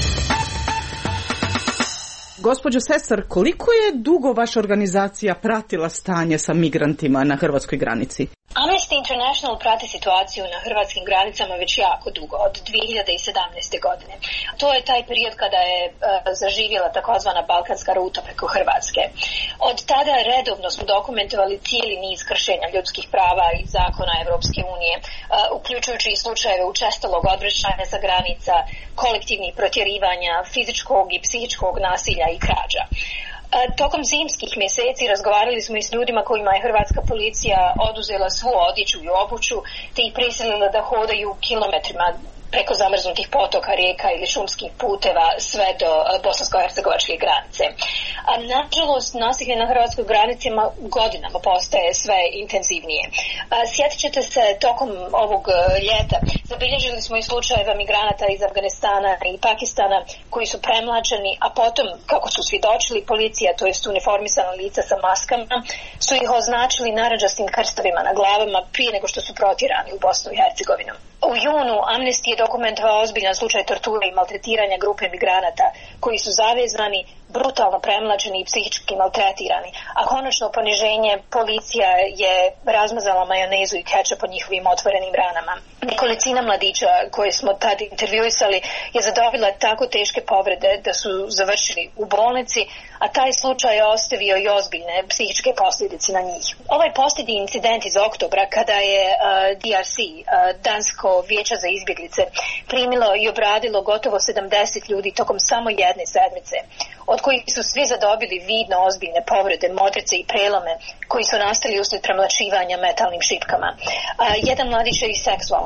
Gospođo Sesar, koliko je dugo vaša organizacija pratila stanje sa migrantima na hrvatskoj granici? Amnesty International prati situaciju na hrvatskim granicama već jako dugo, od dvije hiljade sedamnaeste. godine. To je taj period kada je e, zaživjela takozvana balkanska ruta preko Hrvatske. Od tada redovno smo dokumentovali cijeli niz kršenja ljudskih prava i zakona Evropske unije, e, uključujući i slučajeve učestalog odvraćanja sa granica, kolektivnih protjerivanja, fizičkog i psihičkog nasilja i krađa. Tokom zimskih mjeseci razgovarali smo i s ljudima kojima je hrvatska policija oduzela svu odjeću i obuću te ih prisilila da hodaju kilometrima preko zamrznutih potoka, rijeka ili šumskih puteva sve do bosansko-hercegovačke granice. A nažalost, nasilje na hrvatskoj granicama godinama postaje sve intenzivnije. A, sjetit ćete se, tokom ovog ljeta zabilježili smo i slučajeva migranata iz Afganistana i Pakistana koji su premlačeni, a potom, kako su svjedočili policija, to jest uniformisana lica sa maskama, su ih označili narandžastim krstovima na glavama prije nego što su protjerani u Bosnu i Hercegovinu. U junu Amnesty je dokumentovao ozbiljan slučaj torture i maltretiranja grupe migranata koji su zavezani, brutalno premlačeni i psihički maltretirani, a konačno poniženje policija je razmazala majonezu i kečap po njihovim otvorenim ranama. Nekolicina mladića koje smo tad intervjuisali je zadobila tako teške povrede da su završili u bolnici, a taj slučaj je ostavio i ozbiljne psihičke posljedice na njih. Ovaj posljednji incident iz oktobra, kada je uh, D R C, uh, Dansko vijeće za izbjeglice, primilo i obradilo gotovo sedamdeset ljudi tokom samo jedne sedmice, od kojih su svi zadobili vidno ozbiljne povrede, modrice i prelome koji su nastali usled premlačivanja metalnim šipkama. A, jedan mladić je i seksualno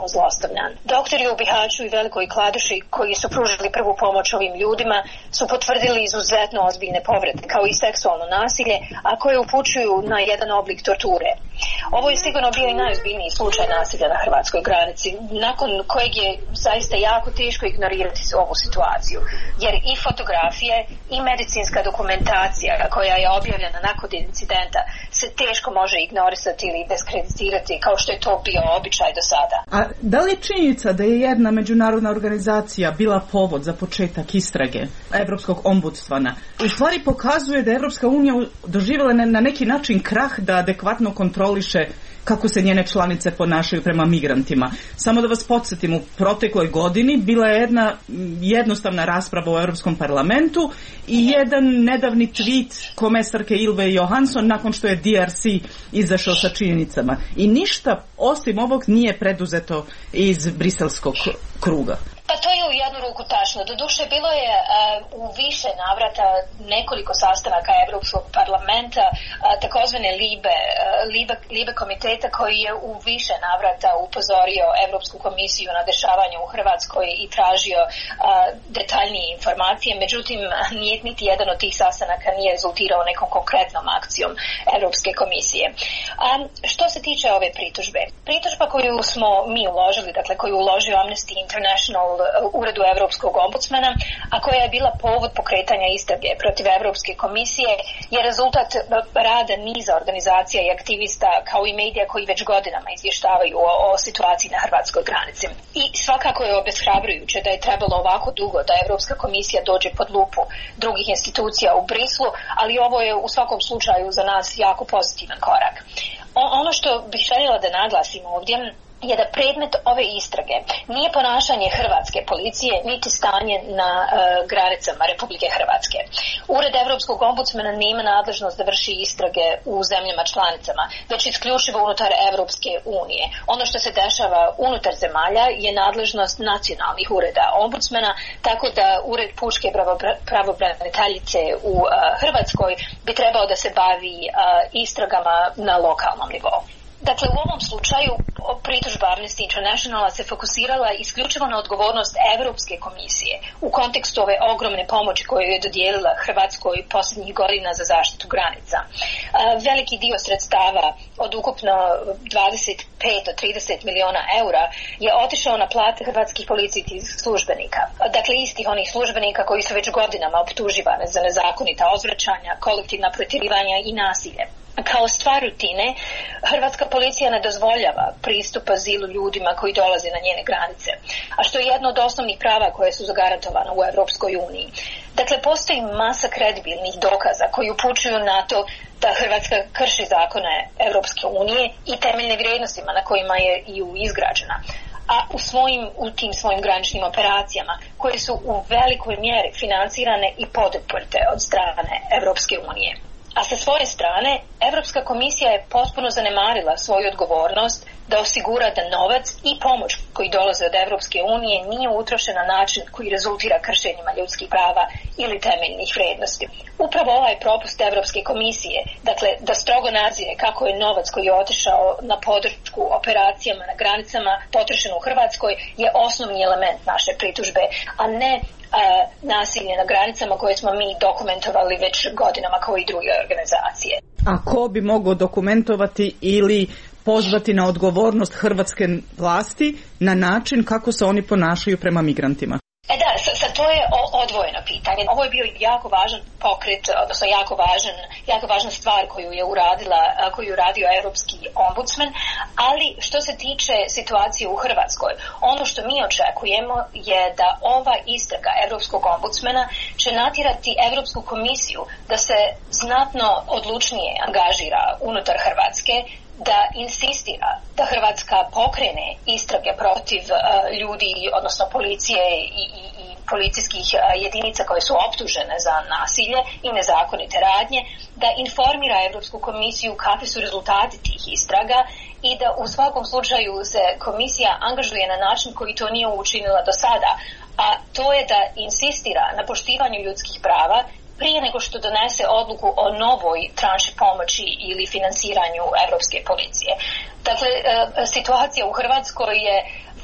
seksualno zlostavljan. Doktori u Bihaću i Velikoj Kladuši koji su pružili prvu pomoć ovim ljudima su potvrdili izuzetno ozbiljne povrede, kao i seksualno nasilje, a koje upućuju na jedan oblik torture. Ovo je sigurno bio i najozbiljniji slučaj nasilja na hrvatskoj granici, nakon kojeg je zaista jako teško ignorirati ovu situaciju, jer i fotografije i medicinska dokumentacija koja je objavljena nakon incidenta se teško može ignorisati ili deskreditirati kao što je to bio običaj do sada. A da li je činjenica da je jedna međunarodna organizacija bila povod za početak istrage Evropskog ombudsmana u stvari pokazuje da je Evropska unija doživjela na neki način krah da adekvatno kontroliše kako se njene članice ponašaju prema migrantima. Samo da vas podsjetim, u protekloj godini bila je jedna jednostavna rasprava u Europskom parlamentu i jedan nedavni tweet komesarke Ylve Johansson nakon što je D R C izašao sa činjenicama. I ništa osim ovog nije preduzeto iz briselskog kruga. Pa to je u jednu ruku tačno. Doduše, bilo je uh, u više navrata nekoliko sastanaka Evropskog parlamenta, uh, takozvane Libe, uh, Libe, Libe komiteta koji je u više navrata upozorio Evropsku komisiju na dešavanje u Hrvatskoj i tražio uh, detaljnije informacije. Međutim, nije, niti jedan od tih sastanaka nije rezultirao nekom konkretnom akcijom Evropske komisije. Um, što se tiče ove pritužbe, pritužba koju smo mi uložili, dakle koju uložio Amnesty International Uredu Evropskog ombudsmana, a koja je bila povod pokretanja istrage protiv Evropske komisije, je rezultat rada niza organizacija i aktivista kao i medija koji već godinama izvještavaju o, o situaciji na hrvatskoj granici. I svakako je obeshrabrujuće da je trebalo ovako dugo da Evropska komisija dođe pod lupu drugih institucija u Brislu, ali ovo je u svakom slučaju za nas jako pozitivan korak. O, ono što bih željela da naglasim ovdje je da predmet ove istrage nije ponašanje hrvatske policije niti stanje na e, granicama Republike Hrvatske. Ured Evropskog ombudsmana nema nadležnost da vrši istrage u zemljama članicama, već isključivo unutar Evropske unije. Ono što se dešava unutar zemalja je nadležnost nacionalnih ureda ombudsmana, tako da Ured pučke pravobraniteljice u e, Hrvatskoj bi trebao da se bavi e, istragama na lokalnom nivou. Dakle, u ovom slučaju pritužba Amnesty Internationala se fokusirala isključivo na odgovornost Evropske komisije u kontekstu ove ogromne pomoći koju je dodijelila Hrvatskoj posljednjih godina za zaštitu granica. Veliki dio sredstava od ukupno dvadeset pet do trideset miliona eura je otišao na plate hrvatskih policijskih službenika. Dakle, istih onih službenika koji su već godinama optuživane za nezakonita odvraćanja, kolektivna protjerivanja i nasilje. Kao stvar rutine, hrvatska policija ne dozvoljava pristup azilu ljudima koji dolaze na njene granice, a što je jedno od osnovnih prava koje su zagarantovane u Evropskoj uniji. Dakle, postoji masa kredibilnih dokaza koji upućuju na to da Hrvatska krši zakone Evropske unije i temeljne vrijednostima na kojima je i izgrađena, a u, svojim, u tim svojim graničnim operacijama koje su u velikoj mjeri financirane i poduprte od strane Evropske unije. A sa svoje strane, Evropska komisija je potpuno zanemarila svoju odgovornost da osigura da novac i pomoć koji dolaze od Evropske unije nije utrošen na način koji rezultira kršenjima ljudskih prava ili temeljnih vrijednosti. Upravo ovaj propust Evropske komisije, dakle da strogo nadzire kako je novac koji je otišao na podršku operacijama na granicama potrošen u Hrvatskoj, je osnovni element naše pritužbe, a ne a, nasilje na granicama koje smo mi dokumentovali već godinama kao i druge organizacije. A ko bi mogao dokumentovati ili pozvati na odgovornost hrvatske vlasti na način kako se oni ponašaju prema migrantima? E da, sad to je odvojeno pitanje. Ovo je bio jako važan pokret, odnosno jako važan, jako važna stvar koju je uradila, koju je uradio Europski ombudsman, ali što se tiče situacije u Hrvatskoj, ono što mi očekujemo je da ova istraga Europskog ombudsmana će natjerati Europsku komisiju da se znatno odlučnije angažira unutar Hrvatske, da insistira da Hrvatska pokrene istrage protiv uh, ljudi, odnosno policije i, i, i policijskih uh, jedinica koje su optužene za nasilje i nezakonite radnje, da informira Europsku komisiju kakvi su rezultati tih istraga i da u svakom slučaju se komisija angažuje na način koji to nije učinila do sada, a to je da insistira na poštivanju ljudskih prava prije nego što donese odluku o novoj tranši pomoći ili finansiranju Europske policije. Dakle, situacija u Hrvatskoj je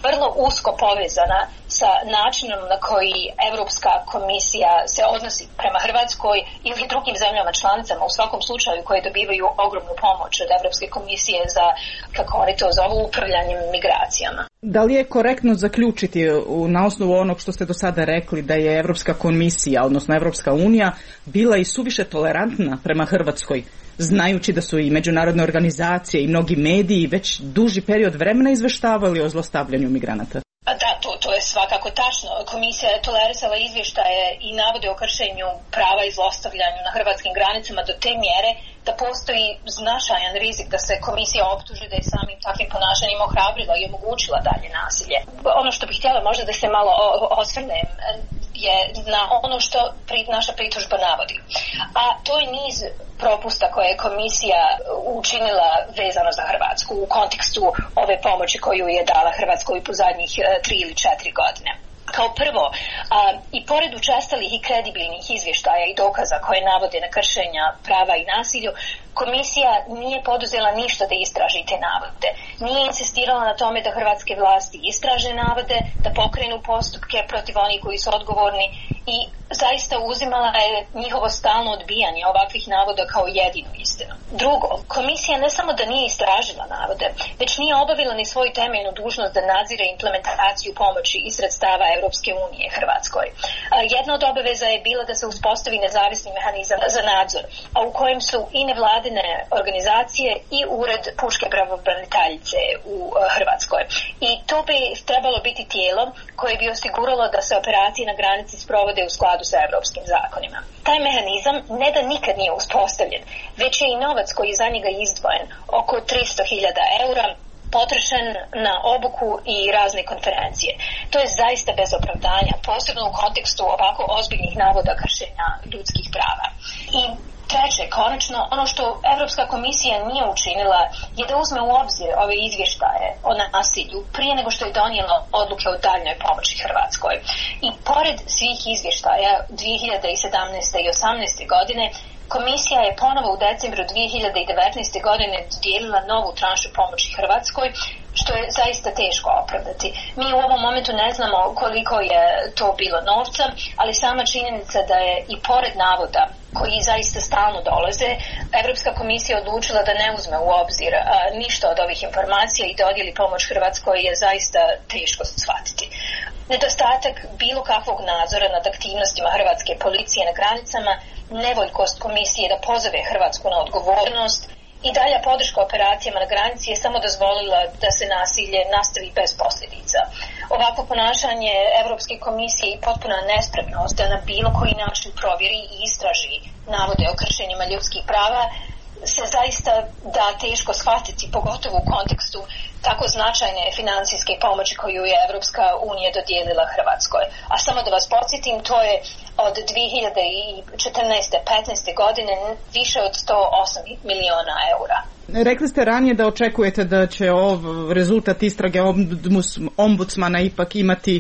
vrlo usko povezana sa načinom na koji Evropska komisija se odnosi prema Hrvatskoj ili drugim zemljama članicama, u svakom slučaju koje dobivaju ogromnu pomoć od Evropske komisije za, kako oni to zovu, upravljanjem migracijama. Da li je korektno zaključiti na osnovu onog što ste do sada rekli da je Evropska komisija, odnosno Evropska unija, bila i suviše tolerantna prema Hrvatskoj, znajući da su i međunarodne organizacije i mnogi mediji već duži period vremena izveštavali o zlostavljanju migranata? Da, to, to je svakako tačno. Komisija je tolerisala izvještaje i navode o kršenju prava i zlostavljanju na hrvatskim granicama do te mjere da postoji značajan rizik da se komisija optuži da je samim takvim ponašanjem ohrabrila i omogućila dalje nasilje. Ono što bih htjela možda da se malo osvrnem je na ono što pri, naša pritužba navodi. A to je niz propusta koje je komisija učinila vezano za Hrvatsku u kontekstu ove pomoći koju je dala Hrvatskoj po zadnjih tri ili četiri godine. Kao prvo, a, i pored učestalih i kredibilnih izvještaja i dokaza koje navode na kršenja prava i nasilju, komisija nije poduzela ništa da istraži te navode. Nije insistirala na tome da hrvatske vlasti istraže navode, da pokrenu postupke protiv onih koji su odgovorni i zaista uzimala je njihovo stalno odbijanje ovakvih navoda kao jedinu istinu. Drugo, komisija ne samo da nije istražila navode, već nije obavila ni svoju temeljnu dužnost da nadzire implementaciju pomoći i sredstava Europske unije Hrvatskoj. Jedna od obaveza je bila da se uspostavi nezavisni mehanizam za nadzor, a u kojem su i nevladine organizacije i ured pučke pravobraniteljice u Hrvatskoj. I to bi trebalo biti tijelo koje bi osiguralo da se operacije na granici sprovode u skladu sa europskim zakonima. Taj mehanizam ne da nikad nije uspostavljen, već je i novac koji je za njega izdvojen, oko tristo hiljada eura, potrošen na obuku i razne konferencije. To je zaista bez opravdanja, posebno u kontekstu ovako ozbiljnih navoda kršenja ljudskih prava. I treće, konačno, ono što Evropska komisija nije učinila je da uzme u obzir ove izvještaje o nasilju prije nego što je donijela odluke o daljnjoj pomoći Hrvatskoj. I pored svih izvještaja dvije hiljade sedamnaeste i osamnaeste godine, komisija je ponovo u decembru dvije hiljade devetnaeste godine dodijelila novu tranšu pomoći Hrvatskoj, što je zaista teško opravdati. Mi u ovom momentu ne znamo koliko je to bilo novca, ali sama činjenica da je i pored navoda koji zaista stalno dolaze, Evropska komisija odlučila da ne uzme u obzir a, ništa od ovih informacija i dodijeli pomoć Hrvatskoj je zaista teško shvatiti. Nedostatak bilo kakvog nadzora nad aktivnostima hrvatske policije na granicama, nevoljkost komisije da pozove Hrvatsku na odgovornost i dalja podrška operacijama na granici je samo dozvolila da se nasilje nastavi bez posljedica. Ovako ponašanje Evropske komisije i potpuna nespremnost da na bilo koji način provjeri i istraži navode o kršenjima ljudskih prava se zaista da teško shvatiti, pogotovo u kontekstu tako značajne financijske pomoći koju je Evropska unija dodijelila Hrvatskoj. A samo da vas podsjetim, to je od dvije hiljade četrnaeste do petnaeste godine više od sto osam miliona eura. Rekli ste ranije da očekujete da će ov rezultat istrage ombudsmana ipak imati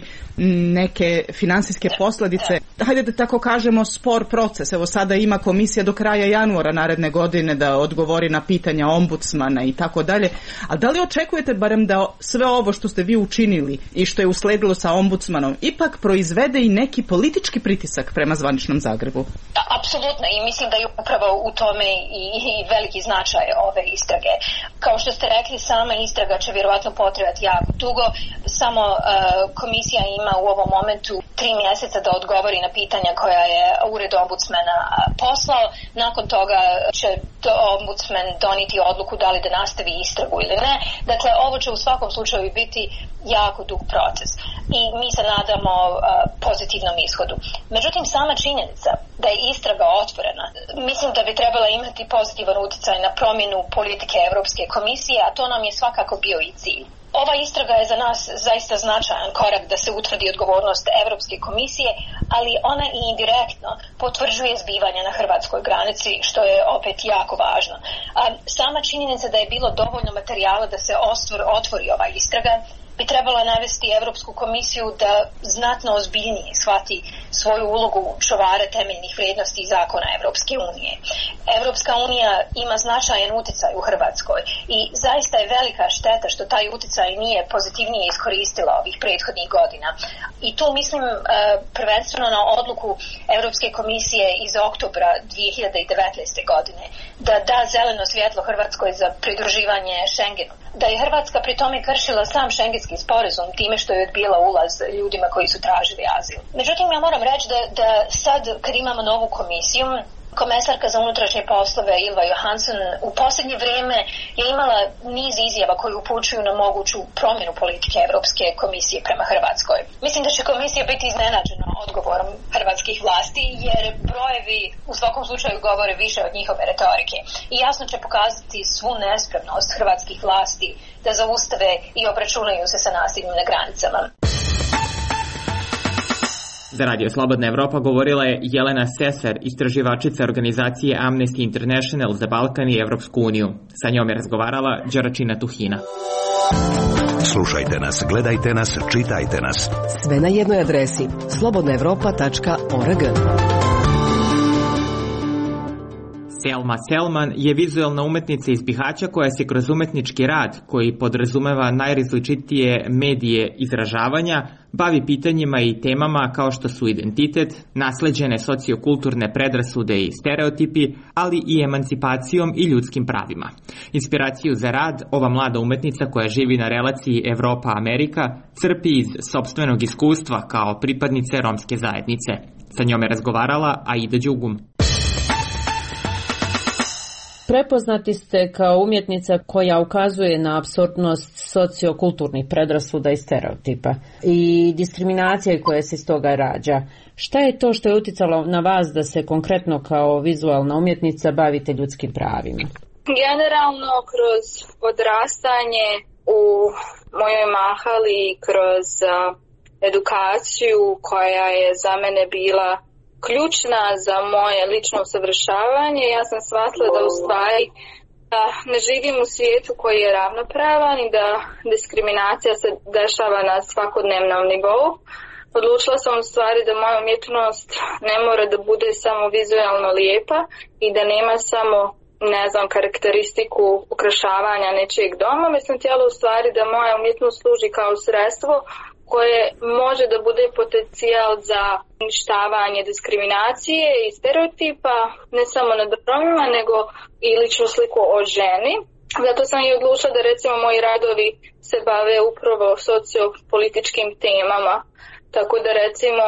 neke finansijske posljedice. Hajde da tako kažemo spor proces. Evo sada ima komisija do kraja januara naredne godine da odgovori na pitanja ombudsmana i tako dalje. A da li očekujete barem da sve ovo što ste vi učinili i što je usledilo sa ombudsmanom ipak proizvede i neki politički pritisak prema zvaničnom Zagrebu? Apsolutno, i mislim da je upravo u tome i, i veliki značaj ove istrage. Kao što ste rekli, sama istraga će vjerovatno potrebati jako dugo. Samo uh, komisija ima u ovom momentu tri mjeseca da odgovori na pitanja koja je ured ombudsmana poslao. Nakon toga će ombudsman donijeti odluku da li da nastavi istragu ili ne. Dakle, ovo će u svakom slučaju biti jako dug proces i mi se nadamo uh, pozitivnom ishodu. Međutim, sama činjenica da je istraga otvorena, mislim da bi trebala imati pozitivan utjecaj na promjenu politike Europske komisije, a to nam je svakako bio i cilj. Ova istraga je za nas zaista značajan korak da se utvrdi odgovornost Europske komisije, ali ona i indirektno potvrđuje zbivanja na hrvatskoj granici, što je opet jako važno. A sama činjenica da je bilo dovoljno materijala da se ostvor, otvori ova istraga, bi trebala navesti Evropsku komisiju da znatno ozbiljnije shvati svoju ulogu čuvara temeljnih vrijednosti i zakona Evropske unije. Evropska unija ima značajan uticaj u Hrvatskoj i zaista je velika šteta što taj uticaj nije pozitivnije iskoristila ovih prethodnih godina. I tu mislim prvenstveno na odluku Evropske komisije iz oktobra dvije hiljade devetnaeste. godine da da zeleno svjetlo Hrvatskoj za pridruživanje Schengenu. Da je Hrvatska pri tome kršila sam šengenski sporazum time što je odbila ulaz ljudima koji su tražili azil. Međutim, ja moram reći da, da sad kad imamo novu komisiju, komesarka za unutrašnje poslove Ylva Johansson u posljednje vrijeme je imala niz izjava koji upućuju na moguću promjenu politike Evropske komisije prema Hrvatskoj. Mislim da će komisija biti iznenađena odgovorom hrvatskih vlasti jer brojevi u svakom slučaju govore više od njihove retorike i jasno će pokazati svu nespremnost hrvatskih vlasti da zaustave i obračunaju se sa nasiljem na granicama. Za Radio Slobodna Evropa govorila je Jelena Sesar, istraživačica organizacije Amnesty International za Balkan i Evropsku uniju. Sa njom je razgovarala Đeračina Tuhina. Slušajte nas, gledajte nas, čitajte nas. Sve na jednoj adresi slobodna evropa tačka org. Selma Selman je vizuelna umetnica iz Bihaća koja se kroz umetnički rad, koji podrazumeva najrazličitije medije izražavanja, bavi pitanjima i temama kao što su identitet, nasleđene sociokulturne predrasude i stereotipi, ali i emancipacijom i ljudskim pravima. Inspiraciju za rad ova mlada umetnica koja živi na relaciji Evropa-Amerika crpi iz sopstvenog iskustva kao pripadnice romske zajednice. Sa njome razgovarala Aida Đugum. Prepoznati ste kao umjetnica koja ukazuje na apsurdnost sociokulturnih predrasuda i stereotipa i diskriminacije koje se iz toga rađa. Šta je to što je uticalo na vas da se konkretno kao vizualna umjetnica bavite ljudskim pravima? Generalno kroz odrastanje u mojoj mahali, kroz edukaciju koja je za mene bila ključna za moje lično usavršavanje, ja sam shvatila da u stvari da ne živim u svijetu koji je ravnopravan i da diskriminacija se dešava na svakodnevnom nivou. Odlučila sam u stvari da moja umjetnost ne mora da bude samo vizualno lijepa i da nema samo, ne znam, karakteristiku ukrašavanja nečijeg doma, već sam htjela u stvari da moja umjetnost služi kao sredstvo koje može da bude potencijal za uništavanje diskriminacije i stereotipa, ne samo nad Romima, nego i ličnu sliku o ženi. Zato sam i odlučila da recimo moji radovi se bave upravo sociopolitičkim temama. Tako da recimo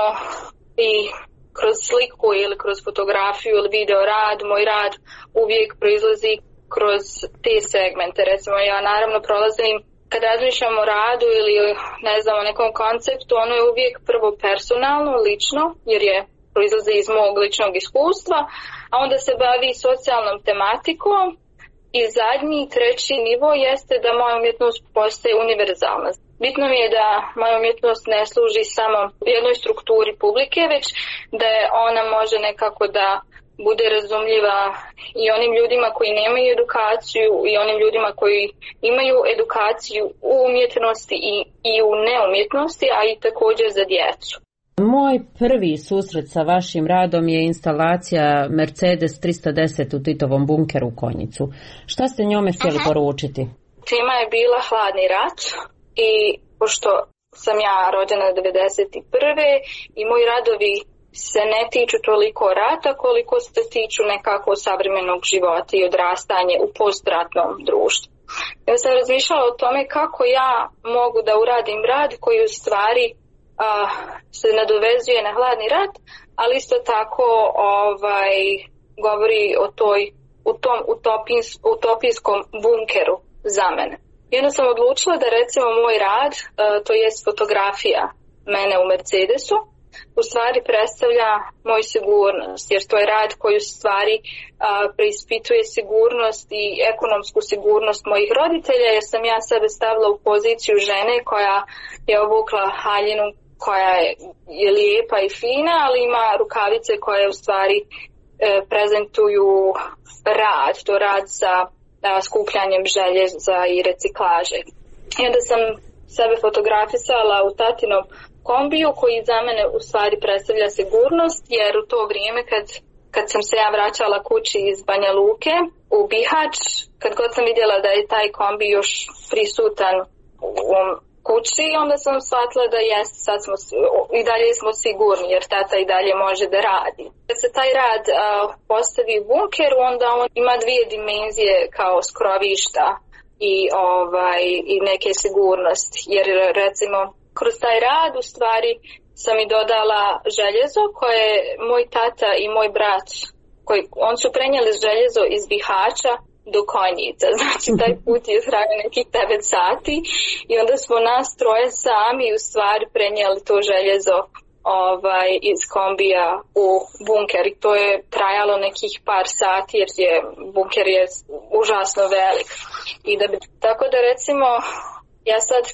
i kroz sliku ili kroz fotografiju ili video rad, moj rad uvijek proizlazi kroz te segmente. Recimo ja naravno prolazim kad razmišljam o radu ili ne znam o nekom konceptu, ono je uvijek prvo personalno, lično, jer je proizlazi iz mog ličnog iskustva, a onda se bavi socijalnom tematikom i zadnji, treći nivo jeste da moja umjetnost postaje univerzalna. Bitno mi je da moja umjetnost ne služi samo jednoj strukturi publike, već da je ona može nekako da bude razumljiva i onim ljudima koji nemaju edukaciju i onim ljudima koji imaju edukaciju u umjetnosti i, i u neumjetnosti, a i također za djecu. Moj prvi susret sa vašim radom je instalacija Mercedes trista deset u Titovom bunkeru u Konjicu. Šta ste njome htjeli uh-huh. poručiti? Tema je bila hladni rat i pošto sam ja rođena devedeset prve i moji radovi se ne tiču toliko rata koliko se tiču nekako savremenog života i odrastanje u postratnom društvu. Ja sam razmišljala o tome kako ja mogu da uradim rad koji u stvari a, se nadovezuje na hladni rat, ali isto tako ovaj, govori o toj, u tom utopijs, utopijskom bunkeru za mene. I onda sam odlučila da recimo moj rad, a, to jest fotografija mene u Mercedesu, u stvari predstavlja moju sigurnost, jer to je rad koji u stvari a, preispituje sigurnost i ekonomsku sigurnost mojih roditelja, jer sam ja sebe stavila u poziciju žene koja je obukla haljinu koja je, je lijepa i fina, ali ima rukavice koje u stvari e, prezentuju rad, to rad sa a, skupljanjem željeza i reciklaže. I onda sam sebe fotografisala u tatinom kombiju koji za mene u stvari predstavlja sigurnost, jer u to vrijeme kad, kad sam se ja vraćala kući iz Banja Luke u Bihać, kad god sam vidjela da je taj kombi još prisutan u kući, onda sam shvatila da jest, sad smo, i dalje smo sigurni jer tata i dalje može da radi. Kad se taj rad uh, postavi u bunkeru, onda on ima dvije dimenzije kao skrovišta i, ovaj, i neke sigurnosti, jer recimo kroz taj rad u stvari sam i dodala željezo koje moj tata i moj brat, koji, on su prenijeli željezo iz Bihaća do Konjica, znači taj put je trajao nekih devet sati i onda smo nas troje sami u stvari prenijeli to željezo ovaj, iz kombija u bunker i to je trajalo nekih par sati jer je bunker je užasno velik. I da bi, tako da recimo ja sad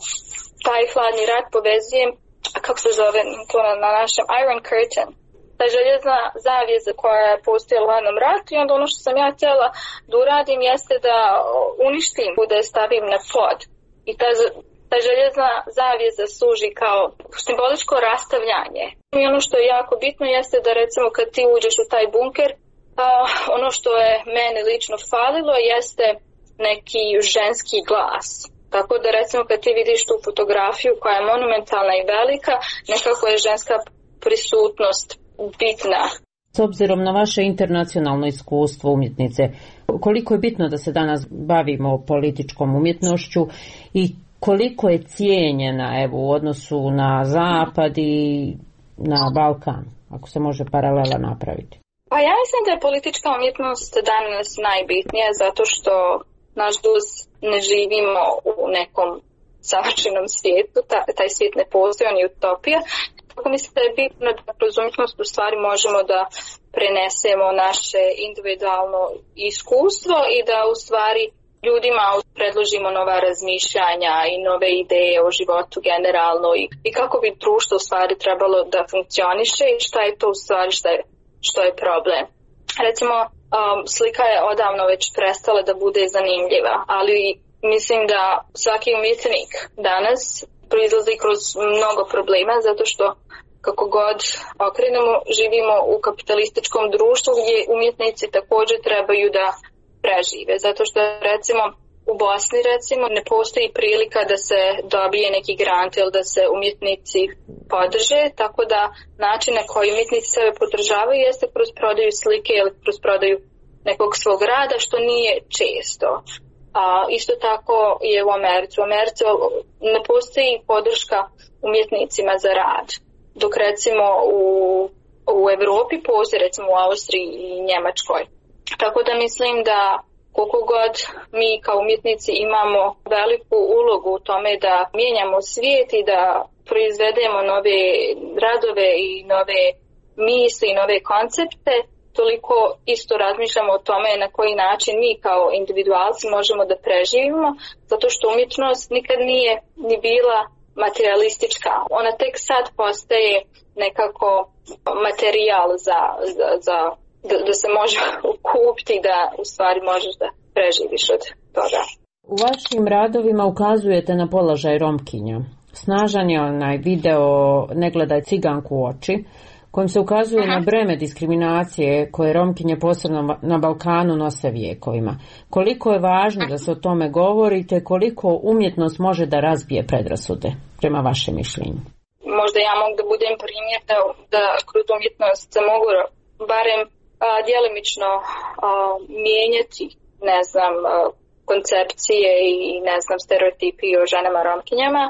taj hladni rat povezujem, kako se zove to na, na našem Iron Curtain, ta željezna zavjeza koja je postojala u hladnom ratu i onda ono što sam ja htjela da uradim jeste da uništim, da je stavim na pod. I ta, ta željezna zavjeza služi kao simboličko rastavljanje. I ono što je jako bitno jeste da recimo kad ti uđeš u taj bunker, a, ono što je meni lično falilo jeste neki ženski glas. Tako da recimo kad ti vidiš tu fotografiju koja je monumentalna i velika, nekako je ženska prisutnost bitna. S obzirom na vaše internacionalno iskustvo umjetnice, koliko je bitno da se danas bavimo političkom umjetnošću i koliko je cijenjena evo, u odnosu na Zapad i na Balkan, ako se može paralela napraviti? Pa ja mislim da je politička umjetnost danas najbitnija zato što nažalost ne živimo u nekom savršenom svijetu, taj svijet ne postoji, on je utopija. Tako mislim da je bitno da kroz umjetnost u stvari možemo da prenesemo naše individualno iskustvo i da u stvari ljudima predložimo nova razmišljanja i nove ideje o životu generalno i, i kako bi društvo u stvari trebalo da funkcioniše i šta je to u stvari šta je, što je problem. Recimo, um, slika je odavno već prestala da bude zanimljiva, ali mislim da svaki umjetnik danas proizlazi kroz mnogo problema zato što kako god okrenemo živimo u kapitalističkom društvu gdje umjetnici također trebaju da prežive. Zato što recimo u Bosni recimo ne postoji prilika da se dobije neki grant ili da se umjetnici podrže, tako da način na koji umjetnici sebe podržavaju jeste kroz prodaju slike ili kroz prodaju nekog svog rada, što nije često. A isto tako je u Americi. U Americi ne postoji podrška umjetnicima za rad. Dok recimo u, u Evropi postoji recimo u Austriji i Njemačkoj. Tako da mislim da koliko god mi kao umjetnici imamo veliku ulogu u tome da mijenjamo svijet i da proizvedemo nove radove i nove misli i nove koncepte, toliko isto razmišljamo o tome na koji način mi kao individualci možemo da preživimo, zato što umjetnost nikad nije ni bila materialistička. Ona tek sad postaje nekako materijal za, za, za da, da se može kupiti, da u stvari možeš da preživiš od toga. U vašim radovima ukazujete na položaj Romkinja. Snažan je onaj video Ne gledaj ciganku u oči, kojim se ukazuje Aha. na breme diskriminacije koje Romkinje posebno na Balkanu nose vijekovima. Koliko je važno da se o tome govori te koliko umjetnost može da razbije predrasude, prema vašem mišljenju? Možda ja mogu da budem primjer da, da kroz umjetnost se mogu barem a, djelimično a, mijenjati, ne znam, a, koncepcije i ne znam, stereotipi o ženama Romkinjama.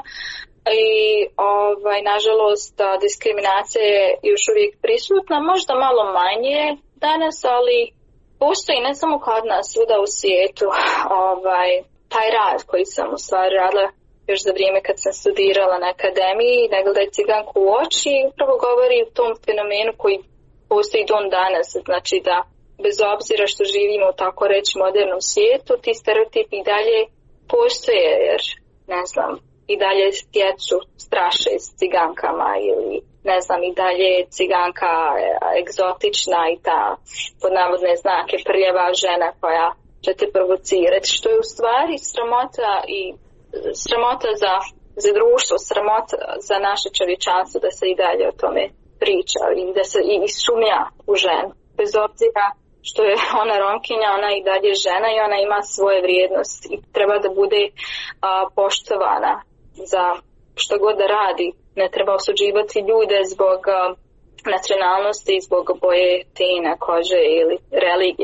I ovaj, nažalost diskriminacija je još uvijek prisutna, možda malo manje danas, ali postoji ne samo kod nas, svuda u svijetu. Ovaj, taj rad koji sam u stvari radila još za vrijeme kad sam studirala na akademiji, Ne gledaj ciganku u oči, upravo govori o tom fenomenu koji postoji don danas, znači da bez obzira što živimo u tako reći modernom svijetu, ti stereotipi i dalje postoje, jer ne znam, i dalje djecu straše s cigankama ili ne znam i dalje je ciganka egzotična i ta pod navodne znake prljava žena koja će te provocirati, što je u stvari sramota i sramota za, za društvo, sramota za naše čovječanstvo da se i dalje o tome priča i da se i, i sumnja u ženu. Bez obzira što je ona Romkinja, ona i dalje žena i ona ima svoje vrijednosti i treba da bude a, poštovana za što god da radi. Ne treba osuđivati ljude zbog a, nacionalnosti, zbog boje tena, kože ili religije.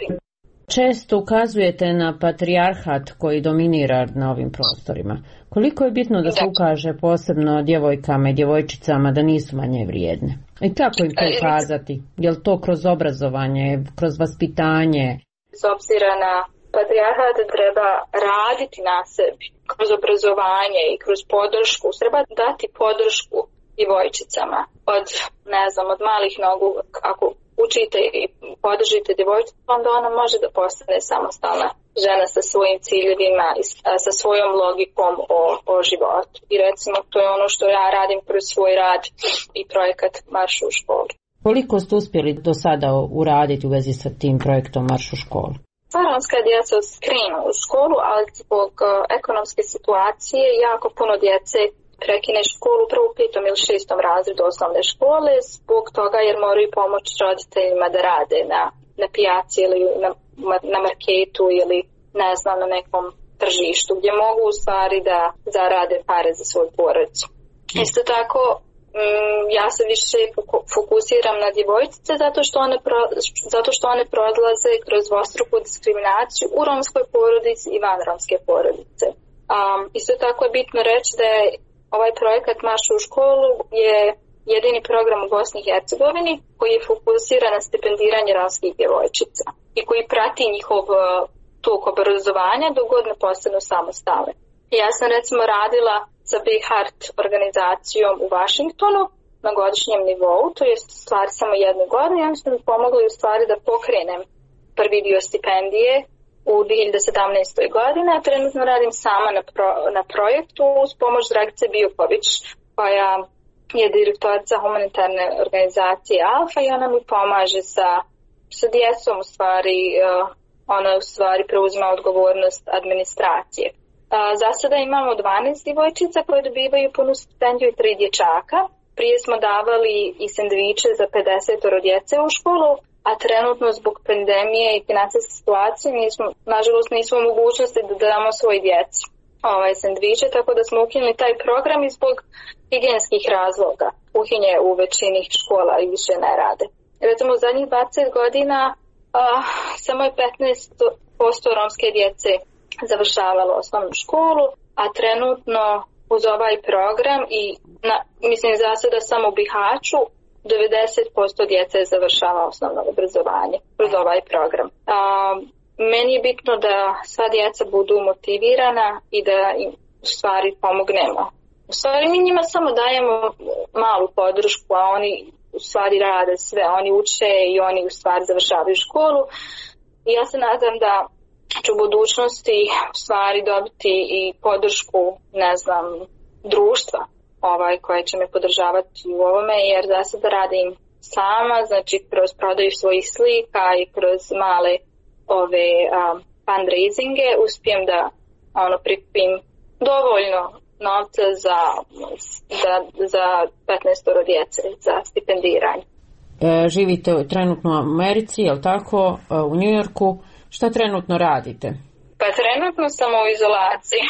Često ukazujete na patrijarhat koji dominira na ovim prostorima. Koliko je bitno da se ukaže posebno djevojkama i djevojčicama da nisu manje vrijedne? I kako im to ukazati? Je li to kroz obrazovanje, kroz vaspitanje? S obzira na patrijarhat treba raditi na sebi, kroz obrazovanje i kroz podršku. Treba dati podršku djevojčicama od, ne znam, od malih nogu. Ako učite i podržite djevojčicu, onda ona može da postane samostalna žena sa svojim ciljevima i sa svojom logikom o, o životu. I recimo to je ono što ja radim kroz svoj rad i projekat Marš u školu. Koliko ste uspjeli do sada uraditi u vezi sa tim projektom Marš u školu? Romska djeca krenu u školu, ali zbog uh, ekonomske situacije jako puno djece prekine školu prvo u petom ili šestom razredu osnovne škole zbog toga jer moraju pomoći roditeljima da rade na, na pijaci ili na, na marketu ili ne znam na nekom tržištu gdje mogu u stvari da zarade pare za svoju porodicu. Isto tako mm, ja se više fokusiram na djevojčice zato što one, pro, zato što one prolaze kroz dvostruku diskriminaciju u romskoj porodici i van romske porodice. Um, isto tako je bitno reći da je ovaj projekat Marš u školu je jedini program u Bosni i Hercegovini koji je fokusiran na stipendiranje romskih djevojčica i koji prati njihov tok obrazovanja dok god ne postanu samostalne. Ja sam recimo radila sa Big Heart organizacijom u Vašingtonu na godišnjem nivou, to je stvar samo jednu godinu i oni su mi pomogli u stvari da pokrenem prvi dio stipendije u dvije hiljade sedamnaestoj. godine, a trenutno radim sama na, pro, na projektu uz pomoć Dragice Bijuković, koja je direktorica humanitarne organizacije Alfa i ona mi pomaže sa, sa djecom u stvari, uh, ona u stvari preuzima odgovornost administracije. Uh, za sada imamo dvanaest djevojčica koje dobivaju punu stipendiju i tri dječaka. Prije smo davali i sendviče za pedeset djece u školu, a trenutno zbog pandemije i financijske situacije nismo, nažalost nismo u mogućnosti da damo svoj djeci ovaj sendviče, tako da smo ukinuli taj program i zbog higijenskih razloga. Kuhinje u većini škola i više ne rade. Recimo u zadnjih dvadeset godina uh, samo je petnaest posto romske djece završavalo osnovnu školu, a trenutno uz ovaj program i na, mislim za sada samo u Bihaću devedeset posto djece završava osnovno obrazovanje kroz ovaj program. A, meni je bitno da sva djeca budu motivirana i da im u stvari pomognemo. U stvari mi njima samo dajemo malu podršku, a oni u stvari rade sve. Oni uče i oni u stvari završavaju školu. I ja se nadam da ću u budućnosti u stvari dobiti i podršku, ne znam, društva ovaj koje će me podržavati u ovome, jer da sad radim sama, znači kroz prodaju svojih slika i kroz male ove um, fundraisinge uspijem da ono prikupim dovoljno novca za, za, za petnaest djece za stipendiranje. E, živite trenutno u Americi, je li tako, u New Yorku. Šta trenutno radite? Pa trenutno sam u izolaciji.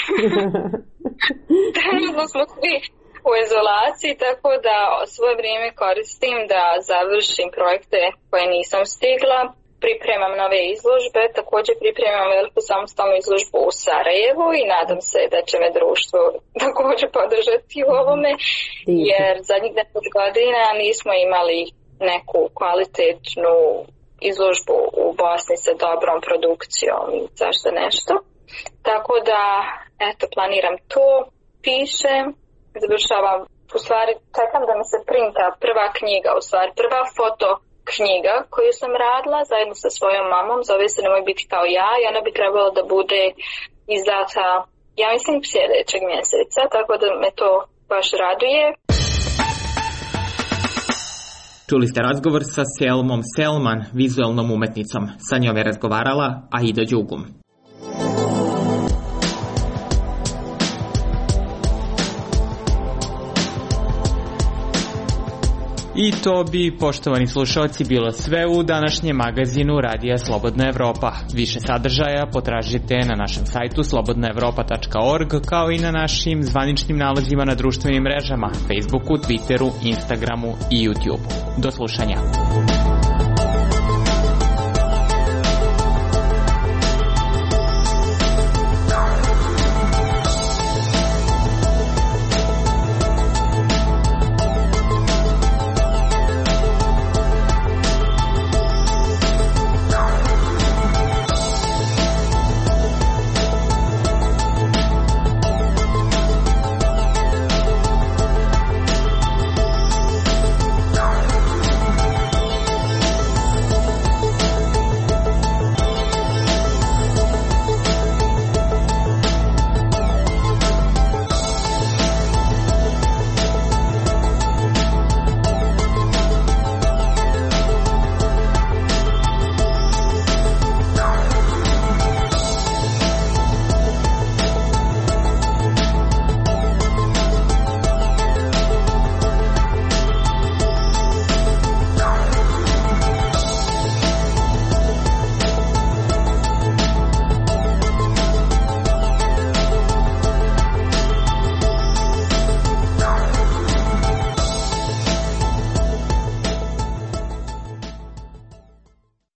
Trenutno smo svi u izolaciji, tako da svoje vrijeme koristim da završim projekte koje nisam stigla. Pripremam nove izložbe, također pripremam veliku samostalnu izložbu u Sarajevu i nadam se da će me društvo također podržati u ovome, jer zadnjih deset godina nismo imali neku kvalitetnu izložbu u Bosni sa dobrom produkcijom i zašto nešto. Tako da, eto, planiram to, pišem, završavam, u stvari čekam da mi se printa prva knjiga, u stvari prva foto knjiga koju sam radila zajedno sa svojom mamom, zove se Nemoj biti kao ja i ona bi trebala da bude izdata, ja mislim, sljedećeg mjeseca, tako da me to baš raduje. Čuli ste razgovor sa Selmom Selman, vizualnom umetnicom. Sa njom je razgovarala Aida Đugum. I to bi, poštovani slušalci, bilo sve u današnjem magazinu Radija Slobodna Evropa. Više sadržaja potražite na našem sajtu slobodna evropa tačka org, kao i na našim zvaničnim nalazima na društvenim mrežama, Facebooku, Twitteru, Instagramu i YouTubeu. Do slušanja.